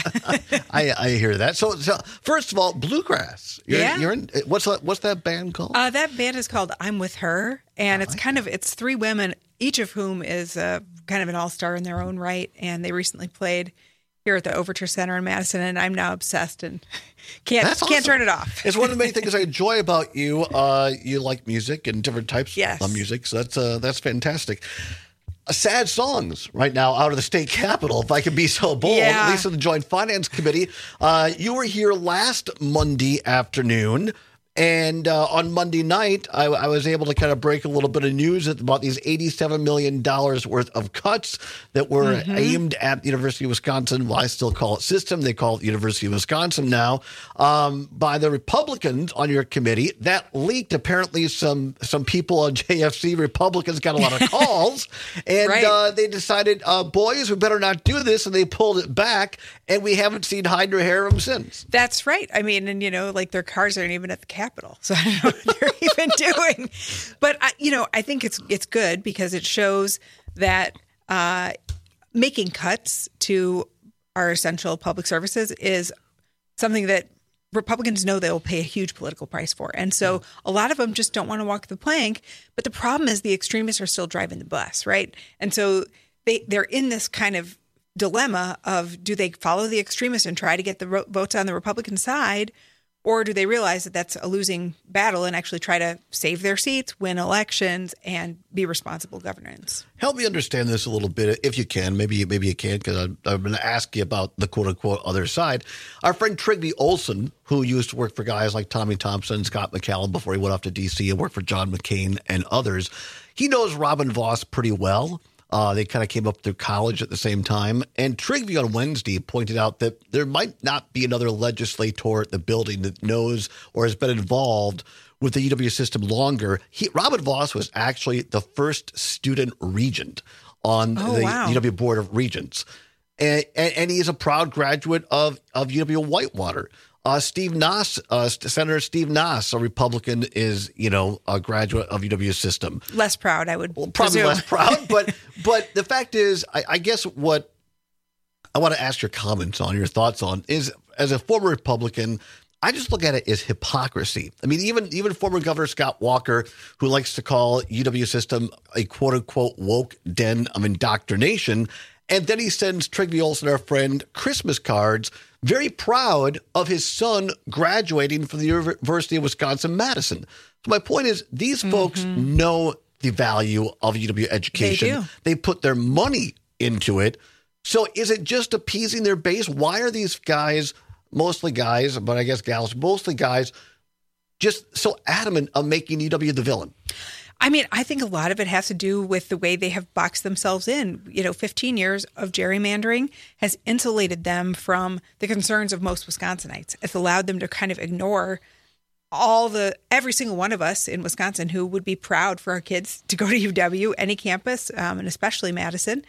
I, I hear that. So, so, first of all, bluegrass. You're, yeah. You're in, what's that, what's that band called? Uh, that band is called I'm With Her, and it's kind of it's three women, each of whom is uh, kind of an all-star in their own right, and they recently played here at the Overture Center in Madison, and I'm now obsessed and can't That's can't awesome. turn it off. It's one of the many things I enjoy about you. Uh, you like music and different types yes. of music, so that's uh, that's fantastic. Uh, sad songs right now out of the state capitol, if I can be so bold, yeah. at least in the Joint Finance Committee. Uh, you were here last Monday afternoon. And uh, on Monday night, I, I was able to kind of break a little bit of news about these eighty-seven million dollars worth of cuts that were mm-hmm. aimed at the University of Wisconsin. Well, I still call it system. They call it University of Wisconsin now, um, by the Republicans on your committee. That leaked. Apparently, some some people on J F C Republicans got a lot of calls. and right. uh, they decided, uh, boys, we better not do this. And they pulled it back. And we haven't seen hide nor hair of them since. That's right. I mean, and, you know, like their cars aren't even at the Capitol. So I don't know what they're even doing. But, I, you know, I think it's it's good because it shows that uh, making cuts to our essential public services is something that Republicans know they will pay a huge political price for. And so a lot of them just don't want to walk the plank. But the problem is the extremists are still driving the bus, right? And so they, they're in this kind of dilemma of do they follow the extremists and try to get the ro- votes on the Republican side, or do they realize that that's a losing battle and actually try to save their seats, win elections, and be responsible governance? Help me understand this a little bit, if you can. Maybe maybe you can't, because I'm, I'm going to ask you about the quote-unquote other side. Our friend Trygve Olsen, who used to work for guys like Tommy Thompson, Scott McCallum before he went off to D C and worked for John McCain and others, he knows Robin Vos pretty well. Uh, they kind of came up through college at the same time. And Trygve on Wednesday pointed out that there might not be another legislator at the building that knows or has been involved with the U W system longer. He, Robin Vos was actually the first student regent on oh, the wow. U W Board of Regents. And, and, and he is a proud graduate of, of U W Whitewater. Uh, Steve Nass, uh, Senator Steve Nass, a Republican, is, you know, a graduate of U W system. Less proud, I would well, probably presume. less proud, but but the fact is, I, I guess what I want to ask your comments on, your thoughts on, is as a former Republican, I just look at it as hypocrisy. I mean, even even former Governor Scott Walker, who likes to call U W system a quote unquote woke den of indoctrination. And then he sends Trygve Olsen, our friend, Christmas cards, very proud of his son graduating from the University of Wisconsin-Madison. So my point is, these folks mm-hmm. know the value of U W education. They do. They put their money into it. So is it just appeasing their base? Why are these guys, mostly guys, but I guess gals, mostly guys, just so adamant of making U W the villain? I mean, I think a lot of it has to do with the way they have boxed themselves in. You know, fifteen years of gerrymandering has insulated them from the concerns of most Wisconsinites. It's allowed them to kind of ignore all the, every single one of us in Wisconsin who would be proud for our kids to go to U W, any campus, um, and especially Madison.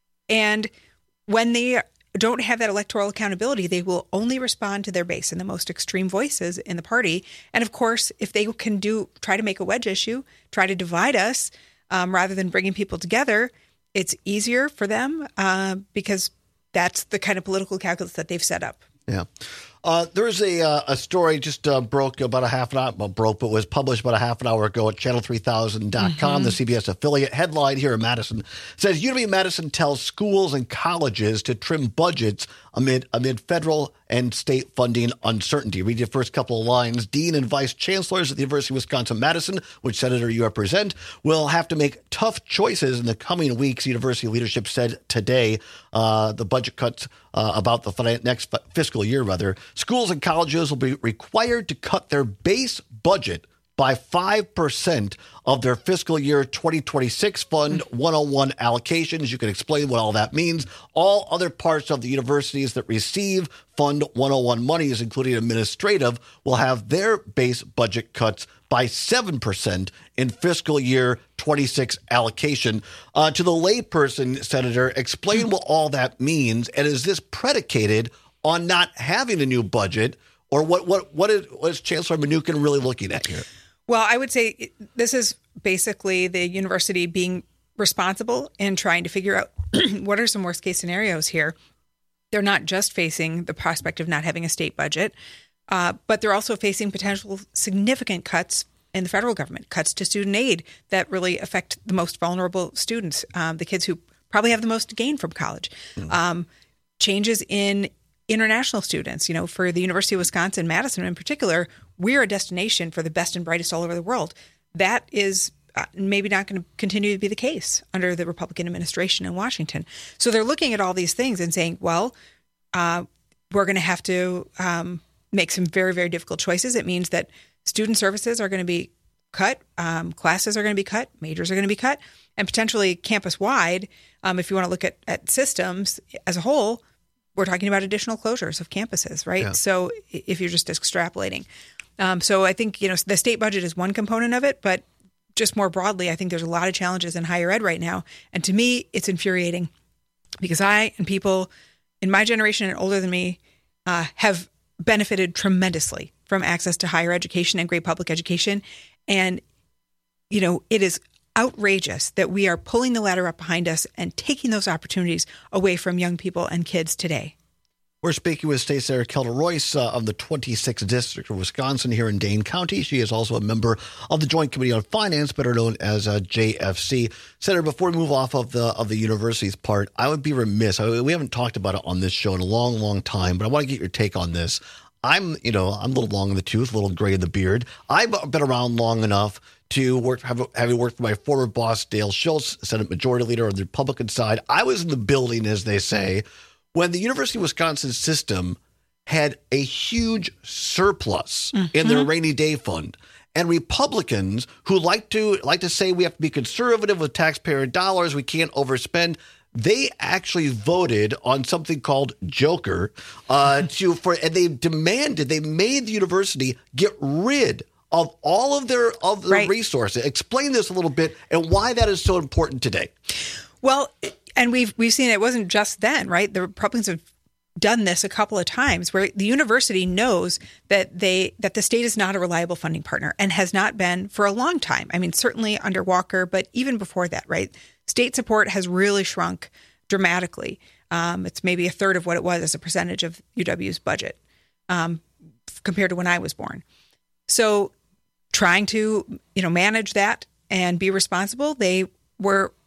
And when they don't have that electoral accountability, they will only respond to their base and the most extreme voices in the party. And of course, if they can do, try to make a wedge issue, try to divide us um, rather than bringing people together, it's easier for them uh, because that's the kind of political calculus that they've set up. Yeah. Uh, there's a uh, a story just uh, broke about a half an hour, well, broke, but was published about a half an hour ago at channel three thousand dot com, mm-hmm. the C B S affiliate. Headline here in Madison says U W Madison tells schools and colleges to trim budgets amid amid federal and state funding uncertainty. Read the first couple of lines. Dean and vice chancellors at the University of Wisconsin-Madison, which Senator you represent, will have to make tough choices in the coming weeks, university leadership said today. Uh, the budget cuts uh, about the next fiscal year, rather. Schools and colleges will be required to cut their base budget by five percent of their fiscal year twenty twenty-six Fund one oh one allocations. You can explain what all that means. All other parts of the universities that receive Fund one oh one monies, including administrative, will have their base budget cuts by seven percent in fiscal year twenty-six allocation. Uh, to the layperson, Senator, explain what all that means. And is this predicated on not having a new budget, or what, what, what, is, what is Chancellor Mnuchin really looking at here? Well, I would say this is basically the university being responsible in trying to figure out what are some worst case scenarios here. They're not just facing the prospect of not having a state budget, uh, but they're also facing potential significant cuts in the federal government, cuts to student aid that really affect the most vulnerable students, um, the kids who probably have the most to gain from college, mm. um, changes in international students. You know, for the University of Wisconsin-Madison in particular, we're a destination for the best and brightest all over the world. That is uh, maybe not going to continue to be the case under the Republican administration in Washington. So they're looking at all these things and saying, well, uh, we're going to have to um, make some very, very difficult choices. It means that student services are going to be cut, um, classes are going to be cut, majors are going to be cut, and potentially campus-wide, um, if you want to look at, at systems as a whole, we're talking about additional closures of campuses, right? Yeah. So if you're just extrapolating. Um, so I think, you know, the state budget is one component of it, but just more broadly, I think there's a lot of challenges in higher ed right now. And to me, it's infuriating because I and people in my generation and older than me uh, have benefited tremendously from access to higher education and great public education. And, you know, it is outrageous that we are pulling the ladder up behind us and taking those opportunities away from young people and kids today. We're speaking with State Senator Kelda Royce uh, of the twenty-sixth District of Wisconsin here in Dane County. She is also a member of the Joint Committee on Finance, better known as uh, J F C. Senator, before we move off of the of the university's part, I would be remiss. I, we haven't talked about it on this show in a long, long time, but I want to get your take on this. I'm, you know, I'm a little long in the tooth, a little gray in the beard. I've been around long enough to work, have, having worked for my former boss, Dale Schultz, Senate Majority Leader on the Republican side. I was in the building, as they say, when the University of Wisconsin system had a huge surplus mm-hmm. in their rainy day fund. And Republicans who like to like to say we have to be conservative with taxpayer dollars, we can't overspend, they actually voted on something called Joker uh, to for and they demanded, they made the university get rid of all of their of their right. resources. Explain this a little bit and why that is so important today. Well, and we've we've seen it wasn't just then, right? The Republicans have done this a couple of times where the university knows that they that the state is not a reliable funding partner and has not been for a long time. I mean, certainly under Walker, but even before that, right? State support has really shrunk dramatically. Um, it's maybe a third of what it was as a percentage of U W's budget um, compared to when I was born. So trying to, you know, manage that and be responsible, they were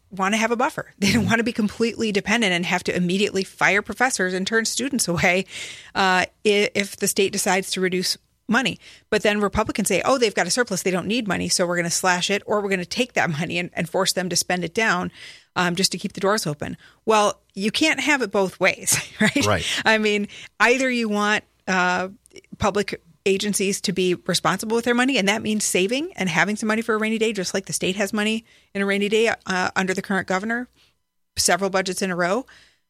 want to have a buffer. They don't want to be completely dependent and have to immediately fire professors and turn students away uh, if the state decides to reduce money. But then Republicans say, oh, they've got a surplus. They don't need money. So we're going to slash it, or we're going to take that money and, and force them to spend it down um, just to keep the doors open. Well, you can't have it both ways, right? Right. I mean, either you want uh, public agencies to be responsible with their money, and that means saving and having some money for a rainy day, just like the state has money in a rainy day uh, under the current governor, several budgets in a row.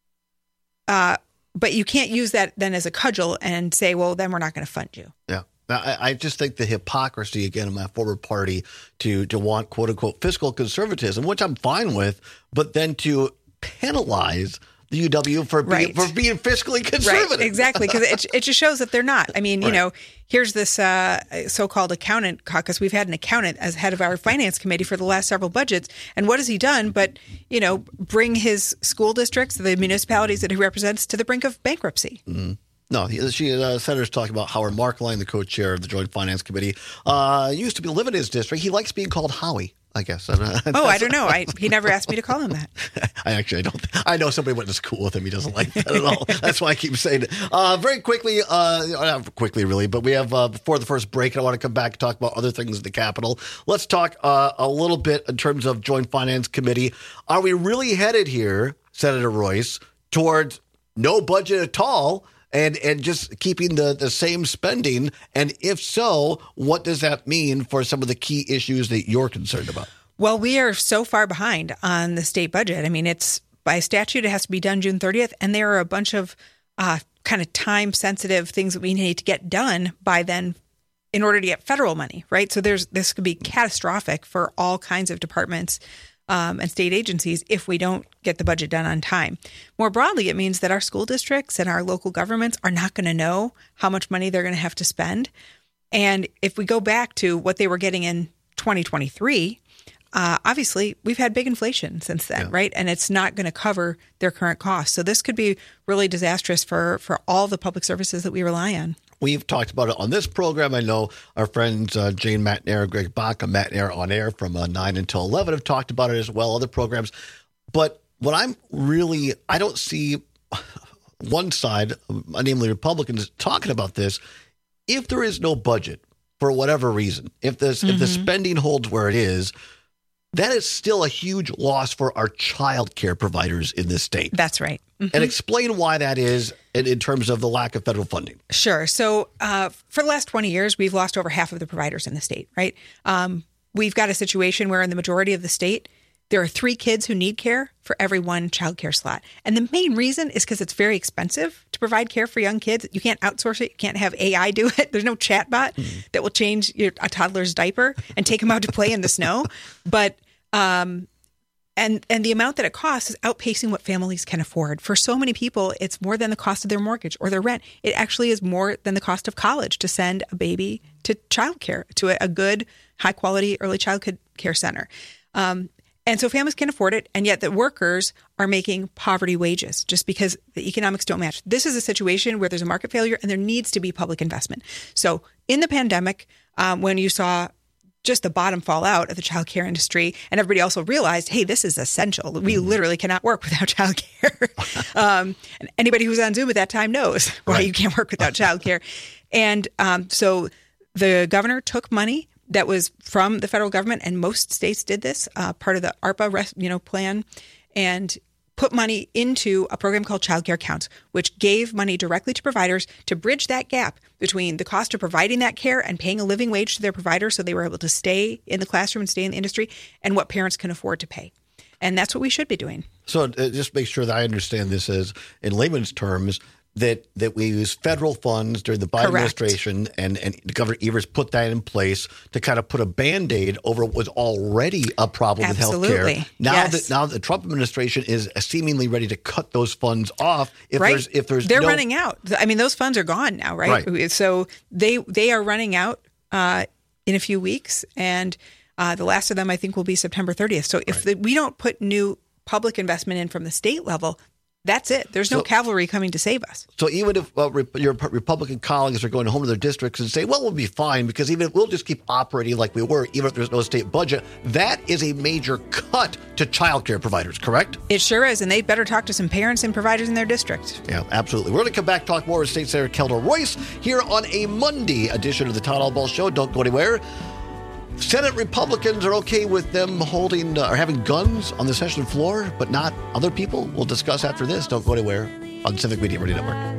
Uh, but you can't use that then as a cudgel and say, well, then we're not going to fund you. Yeah. Now, I, I just think the hypocrisy, again, in my former party to, to want, quote unquote, fiscal conservatism, which I'm fine with, but then to penalize the U W for being, Right. for being fiscally conservative. Right, exactly, because it, it just shows that they're not. I mean, you Right. know, here's this uh, so-called accountant caucus. We've had an accountant as head of our finance committee for the last several budgets. And what has he done but, you know, bring his school districts, the municipalities that he represents, to the brink of bankruptcy? Mm-hmm. No, he, she, uh, Senator's talking about Howard Markline, the co-chair of the Joint Finance Committee, uh, used to be live in his district. He likes being called Howie, I guess. Oh, I don't know. I, he never asked me to call him that. I actually I don't. I know somebody went to school with him. He doesn't like that at all. That's why I keep saying it. Uh, very quickly, uh, not quickly really, but we have uh, before the first break. I want to come back and talk about other things in the Capitol. Let's talk uh, a little bit in terms of Joint Finance Committee. Are we really headed here, Senator Royce, towards no budget at all? And and just keeping the, the same spending? And if so, what does that mean for some of the key issues that you're concerned about? Well, we are so far behind on the state budget. I mean, it's by statute, it has to be done June thirtieth. And there are a bunch of uh, kind of time sensitive things that we need to get done by then in order to get federal money, right? So there's this could be catastrophic for all kinds of departments Um, and state agencies if we don't get the budget done on time. More broadly, it means that our school districts and our local governments are not going to know how much money they're going to have to spend. And if we go back to what they were getting in twenty twenty-three, uh, obviously we've had big inflation since then, yeah. right? And it's not going to cover their current costs. So this could be really disastrous for, for all the public services that we rely on. We've talked about it on this program. I know our friends uh, Jane Matnair, Greg Baca, Matnair on Air from uh, nine until eleven have talked about it as well, other programs. But what I'm really, I don't see one side, namely Republicans, talking about this. If there is no budget for whatever reason, if this, mm-hmm. if the spending holds where it is, that is still a huge loss for our child care providers in this state. That's right. Mm-hmm. And explain why that is in, in terms of the lack of federal funding. Sure. So uh, for the last twenty years, we've lost over half of the providers in the state, right? Um, we've got a situation where in the majority of the state, there are three kids who need care for every one child care slot. And the main reason is because it's very expensive to provide care for young kids. You can't outsource it. You can't have A I do it. There's no chatbot mm-hmm. that will change your, a toddler's diaper and take them out to play in the snow. But um, and and the amount that it costs is outpacing what families can afford. For so many people, it's more than the cost of their mortgage or their rent. It actually is more than the cost of college to send a baby to childcare, to a, a good, high-quality early childhood care center. Um, and so families can afford it, and yet the workers are making poverty wages just because the economics don't match. This is a situation where there's a market failure and there needs to be public investment. So in the pandemic, um, when you saw just the bottom fall out of the childcare industry, and everybody also realized, hey, this is essential. We mm-hmm. literally cannot work without childcare. um, and anybody who was on Zoom at that time knows why right. you can't work without childcare. And um, so the governor took money that was from the federal government, and most states did this, uh, part of the ARPA res- you know, plan, and put money into a program called Child Care Counts, which gave money directly to providers to bridge that gap between the cost of providing that care and paying a living wage to their provider so they were able to stay in the classroom and stay in the industry, and what parents can afford to pay. And that's what we should be doing. So uh, just make sure that I understand this as, in layman's terms, that that we use federal funds during the Biden Correct. administration, and, and Governor Evers put that in place to kind of put a Band-Aid over what was already a problem Absolutely. with health care. Now yes. that now the Trump administration is seemingly ready to cut those funds off. If right. there's if there's They're no- running out. I mean, those funds are gone now, right? Right. So they they are running out uh, in a few weeks, and uh, the last of them, I think, will be September thirtieth. So if right. the, we don't put new public investment in from the state level, That's it. There's no So- cavalry coming to save us. So even if uh, re- your Republican colleagues are going home to their districts and say, well, we'll be fine because even if we'll just keep operating like we were, even if there's no state budget, that is a major cut to child care providers, correct? It sure is, and they better talk to some parents and providers in their district. Yeah, absolutely. We're going to come back, talk more with State Senator Kelda Royce here on a Monday edition of the Todd Allball Show. Don't go anywhere. Senate Republicans are okay with them holding uh, or having guns on the session floor, but not other people. We'll discuss after this. Don't go anywhere on Civic Media Radio Network.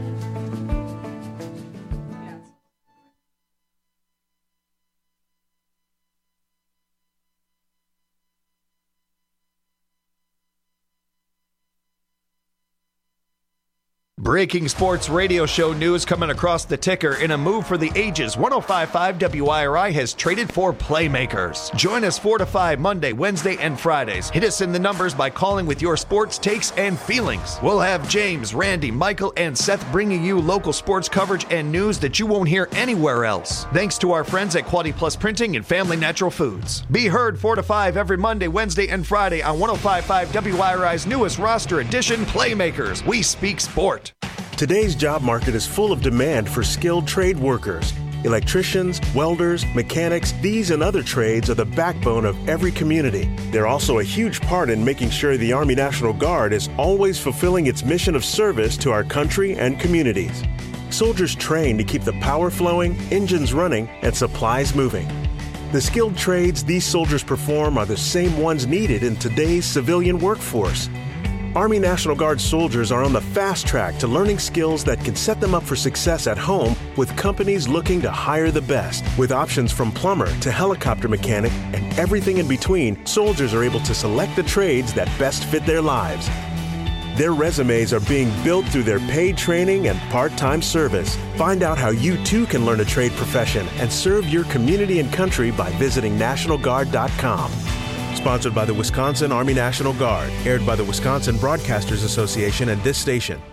Breaking sports radio show news coming across the ticker. In a move for the ages, one oh five point five W I R I has traded for playmakers. Join us four to five Monday, Wednesday, and Fridays. Hit us in the numbers by calling with your sports takes and feelings. We'll have James, Randy, Michael, and Seth bringing you local sports coverage and news that you won't hear anywhere else. Thanks to our friends at Quality Plus Printing and Family Natural Foods. Be heard four to five every Monday, Wednesday, and Friday on one oh five point five W I R I's newest roster edition, Playmakers. We speak sport. Today's job market is full of demand for skilled trade workers. Electricians, welders, mechanics, these and other trades are the backbone of every community. They're also a huge part in making sure the Army National Guard is always fulfilling its mission of service to our country and communities. Soldiers train to keep the power flowing, engines running, and supplies moving. The skilled trades these soldiers perform are the same ones needed in today's civilian workforce. Army National Guard soldiers are on the fast track to learning skills that can set them up for success at home with companies looking to hire the best. With options from plumber to helicopter mechanic and everything in between, soldiers are able to select the trades that best fit their lives. Their resumes are being built through their paid training and part-time service. Find out how you too can learn a trade profession and serve your community and country by visiting National Guard dot com. Sponsored by the Wisconsin Army National Guard. Aired by the Wisconsin Broadcasters Association and this station.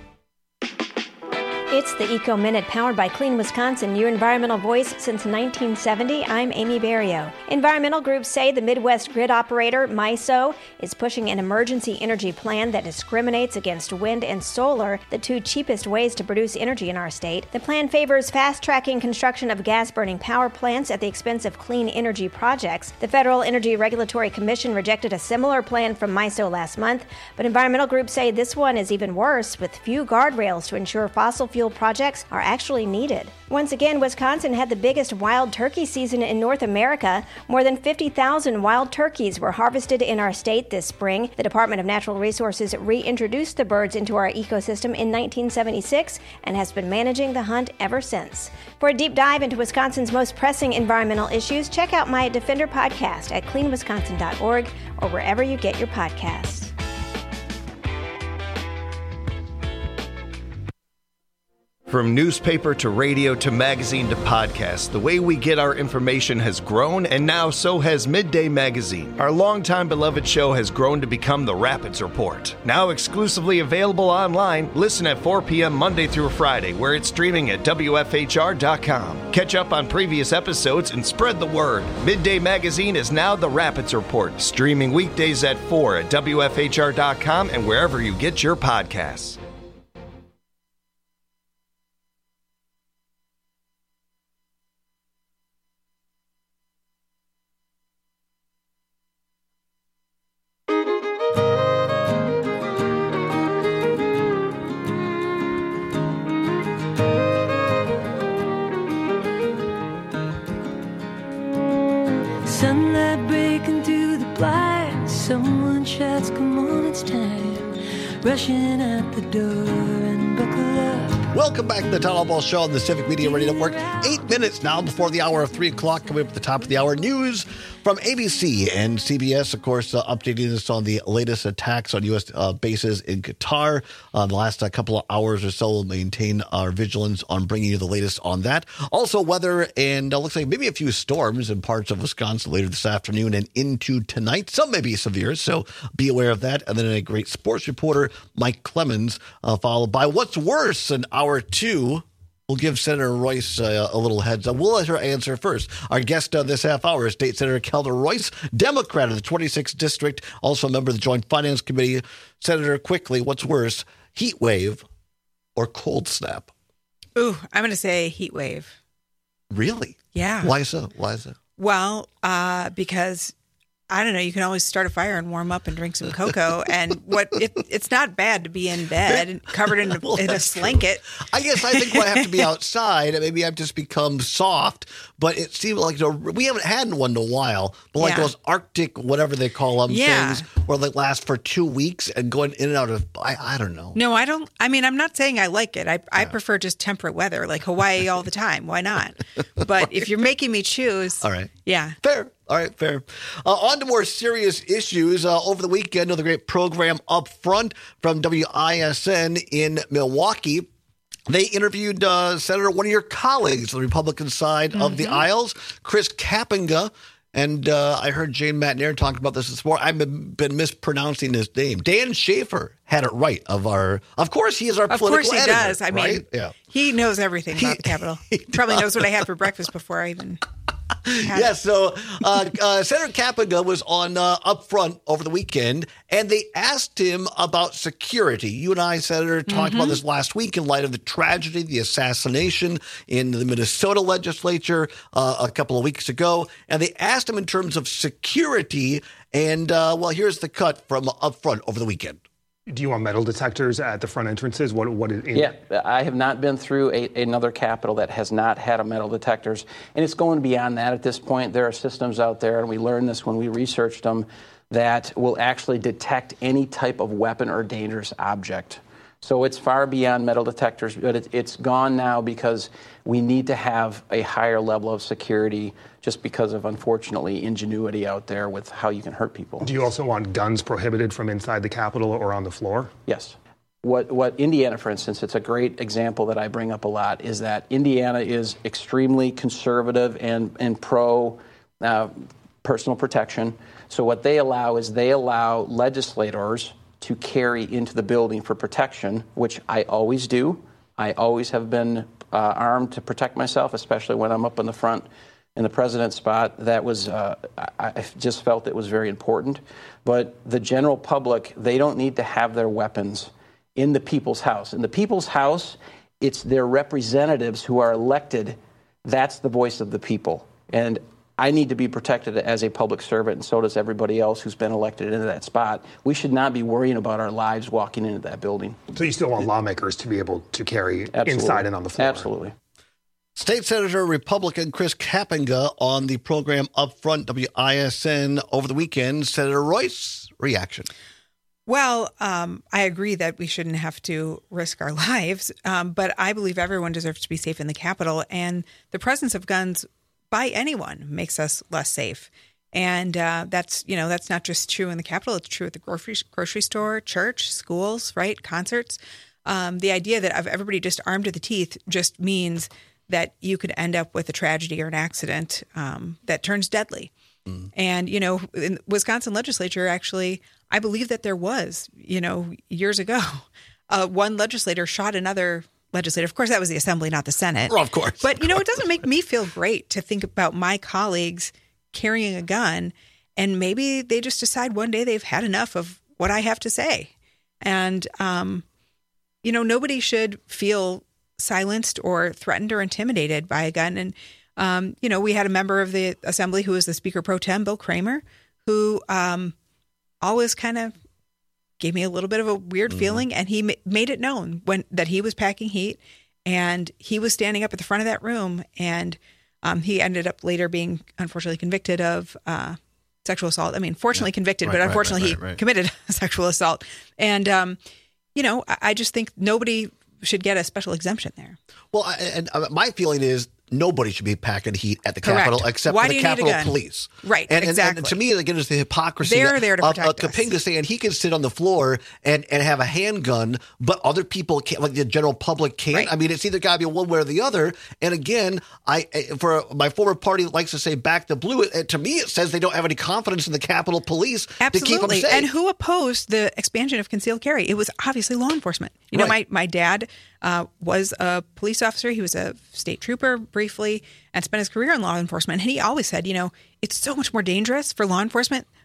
It's the Eco Minute powered by Clean Wisconsin, your environmental voice since nineteen seventy. I'm Amy Barrio. Environmental groups say the Midwest grid operator, MISO, is pushing an emergency energy plan that discriminates against wind and solar, the two cheapest ways to produce energy in our state. The plan favors fast-tracking construction of gas-burning power plants at the expense of clean energy projects. The Federal Energy Regulatory Commission rejected a similar plan from MISO last month, but environmental groups say this one is even worse, with few guardrails to ensure fossil fuel projects are actually needed. Once again, Wisconsin had the biggest wild turkey season in North America. More than fifty thousand wild turkeys were harvested in our state this spring. The Department of Natural Resources reintroduced the birds into our ecosystem in nineteen seventy-six and has been managing the hunt ever since. For a deep dive into Wisconsin's most pressing environmental issues, check out my Defender podcast at clean wisconsin dot org or wherever you get your podcasts. From newspaper to radio to magazine to podcast, the way we get our information has grown, and now so has Midday Magazine. Our longtime beloved show has grown to become the Rapids Report. Now exclusively available online, listen at four p.m. Monday through Friday, where it's streaming at W F H R dot com. Catch up on previous episodes and spread the word. Midday Magazine is now the Rapids Report, streaming weekdays at four at W F H R dot com and wherever you get your podcasts. Sunlight breaking through the blinds. Someone shouts, come on, it's time. Rushing out the door and buckle up. Welcome back to the Todd Allball Show on the Civic Media Radio Network. Eight minutes now before the hour of three o'clock. Coming up at the top of the hour, news from A B C and C B S, of course, uh, updating us on the latest attacks on U S uh, bases in Qatar. Uh, the last uh, couple of hours or so, we'll maintain our vigilance on bringing you the latest on that. Also, weather and uh, looks like maybe a few storms in parts of Wisconsin later this afternoon and into tonight. Some may be severe, so be aware of that. And then a great sports reporter, Mike Clemens, uh, followed by What's Worse in hour two. We'll give Senator Royce uh, a little heads up. We'll let her answer first. Our guest uh, this half hour is State Senator Kelda Royce, Democrat of the twenty-sixth District, also a member of the Joint Finance Committee. Senator, quickly, what's worse, heat wave or cold snap? Ooh, I'm going to say heat wave. Really? Yeah. Why so? Why is that? Well, uh, because I don't know. You can always start a fire and warm up and drink some cocoa. And what it, it's not bad to be in bed and covered in a, well, in a blanket. True. I guess I think when I have to be outside, maybe I've just become soft. But it seems like, you know, we haven't had one in a while. But like yeah. those Arctic, whatever they call them, yeah. things where they last for two weeks and going in and out of, I, I don't know. No, I don't. I mean, I'm not saying I like it. I, I yeah. prefer just temperate weather, like Hawaii all the time. Why not? But right. if you're making me choose. All right. Yeah. Fair. All right, fair. Uh, on to more serious issues. Uh, over the weekend, the great program Up Front from W I S N in Milwaukee, they interviewed uh, Senator, one of your colleagues, the Republican side mm-hmm. of the aisles, Chris Kapenga. And uh, I heard Jane McNair talk about this this morning. I've been mispronouncing his name. Dan Schaefer had it right. Of our, of course, he is our of political editor. Of course he does. I right? mean, yeah. he knows everything about he, the Capitol. He probably knows what I had for breakfast before I even. Yeah, so uh, uh, Senator Kapenga was on uh, Up Front over the weekend, and they asked him about security. You and I, Senator, talked mm-hmm. about this last week in light of the tragedy, the assassination in the Minnesota legislature uh, a couple of weeks ago, and they asked him in terms of security, and, uh, well, here's the cut from Up Front over the weekend. Do you want metal detectors at the front entrances? What? What is? Yeah, I have not been through a, another Capitol that has not had a metal detectors, and it's going beyond that at this point. There are systems out there, and we learned this when we researched them, that will actually detect any type of weapon or dangerous object. So it's far beyond metal detectors, but it, it's gone now because we need to have a higher level of security just because of, unfortunately, ingenuity out there with how you can hurt people. Do you also want guns prohibited from inside the Capitol or on the floor? Yes. What, what Indiana, for instance, it's a great example that I bring up a lot, is that Indiana is extremely conservative and, and pro uh, personal protection. So what they allow is they allow legislators to carry into the building for protection, which I always do. I always have been uh, armed to protect myself, especially when I'm up in the front in the president's spot. That was, uh, I, I just felt it was very important. But the general public, they don't need to have their weapons in the people's house. In the people's house, it's their representatives who are elected. That's the voice of the people. And I need to be protected as a public servant, and so does everybody else who's been elected into that spot. We should not be worrying about our lives walking into that building. So you still want lawmakers to be able to carry Absolutely. Inside and on the floor? Absolutely. State Senator Republican Chris Kapenga on the program Up Front W I S N over the weekend. Senator Royce, reaction. Well, um, I agree that we shouldn't have to risk our lives, um, but I believe everyone deserves to be safe in the Capitol, and the presence of guns by anyone makes us less safe. And uh, that's, you know, that's not just true in the Capitol. It's true at the grocery, grocery store, church, schools, right, concerts. Um, the idea that of everybody just armed to the teeth just means that you could end up with a tragedy or an accident um, that turns deadly. Mm. And, you know, in the Wisconsin legislature, actually, I believe that there was, you know, years ago, uh, one legislator shot another legislator. Of course, that was the Assembly, not the Senate. Well, of course. But, you know, it doesn't make me feel great to think about my colleagues carrying a gun, and maybe they just decide one day they've had enough of what I have to say. And, um, you know, nobody should feel silenced or threatened or intimidated by a gun. And, um, you know, we had a member of the Assembly who was the Speaker Pro Tem, Bill Kramer, who um, always kind of gave me a little bit of a weird mm-hmm. feeling, and he ma- made it known when that he was packing heat, and he was standing up at the front of that room, and um, he ended up later being unfortunately convicted of uh, sexual assault. I mean, fortunately yeah. convicted, right, but unfortunately right, right, right, right. he committed a sexual assault. And, um, you know, I, I just think nobody should get a special exemption there. Well, I, and uh, my feeling is nobody should be packing heat at the Correct. Capitol except Why for the Capitol Police. Right, and, exactly. And, and to me, again, it's the hypocrisy They're there to of, protect of Kapenga saying he can sit on the floor and, and have a handgun, but other people can't, like the general public can't. Right. I mean, it's either got to be one way or the other. And again, I for my former party that likes to say back the blue, it, to me it says they don't have any confidence in the Capitol Police Absolutely. to keep them safe. And who opposed the expansion of concealed carry? It was obviously law enforcement. You know, right. my, my dad uh, was a police officer. He was a state trooper briefly and spent his career in law enforcement. And he always said, you know, it's so much more dangerous for law enforcement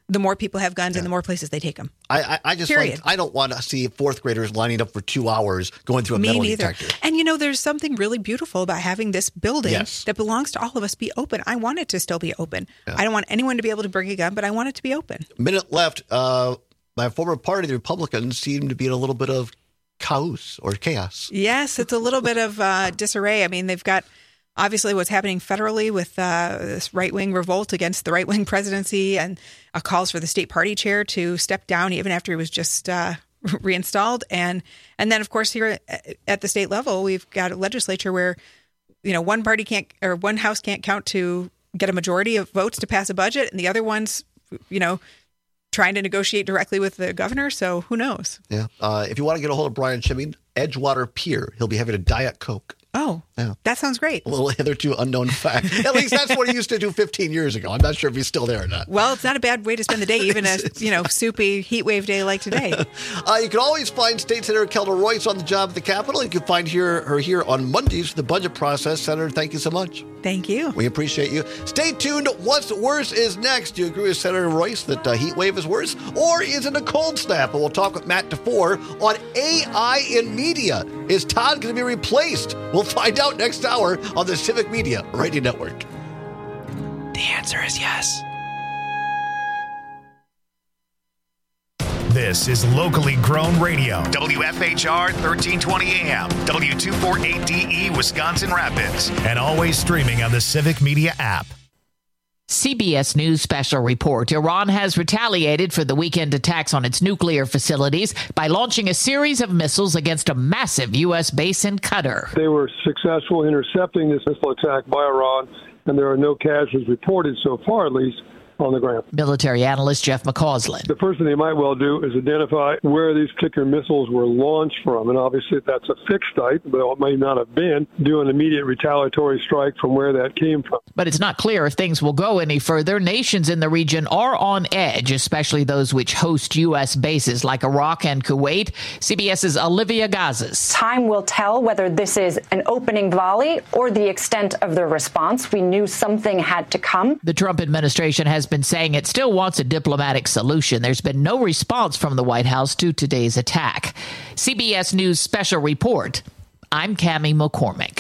the more people have guns yeah. and the more places they take them. I, I, I just Period. like, I don't want to see fourth graders lining up for two hours going through a Me metal neither. detector. And you know, there's something really beautiful about having this building yes. that belongs to all of us be open. I want it to still be open. Yeah. I don't want anyone to be able to bring a gun, but I want it to be open. Minute left. Uh, my former party, the Republicans, seem to be in a little bit of chaos or chaos. Yes, it's a little bit of uh, disarray. I mean, they've got obviously what's happening federally with uh, this right-wing revolt against the right-wing presidency and uh, calls for the state party chair to step down even after he was just uh, reinstalled. And and then, of course, here at the state level, we've got a legislature where, you know, one party can't or one house can't count to get a majority of votes to pass a budget, and the other one's, you know, trying to negotiate directly with the governor. So who knows? Yeah. Uh, if you want to get a hold of Brian Chimney, Edgewater Pier, he'll be having a Diet Coke. Oh, yeah. That sounds great. A little hitherto unknown fact. At least that's what he used to do fifteen years ago. I'm not sure if he's still there or not. Well, it's not a bad way to spend the day, even a you know soupy heat wave day like today. uh, you can always find State Senator Kelda Royce on the job at the Capitol. You can find her, her here on Mondays for the budget process. Senator, thank you so much. Thank you. We appreciate you. Stay tuned. What's worse is next. Do you agree with Senator Royce that uh, heat wave is worse, or is it a cold snap? And we'll talk with Matt DeFore on A I in media. Is Todd going to be replaced? We'll find out next hour on the Civic Media Radio Network. The answer is yes. This is locally grown radio. W F H R thirteen twenty A M, W two forty-eight D E, Wisconsin Rapids, and always streaming on the Civic Media app. C B S News special report. Iran has retaliated for the weekend attacks on its nuclear facilities by launching a series of missiles against a massive U S base in Qatar. They were successful intercepting this missile attack by Iran, and there are no casualties reported so far, at least, on the ground. Military analyst Jeff McCausland. The first thing they might well do is identify where these particular missiles were launched from. And obviously, if that's a fixed site, but it may not have been, do an immediate retaliatory strike from where that came from. But it's not clear if things will go any further. Nations in the region are on edge, especially those which host U S bases like Iraq and Kuwait. CBS's Olivia Gazas. Time will tell whether this is an opening volley or the extent of the response. We knew something had to come. The Trump administration has been saying it still wants a diplomatic solution. There's been no response from the White House to today's attack. C B S News special report. I'm Cammie McCormick.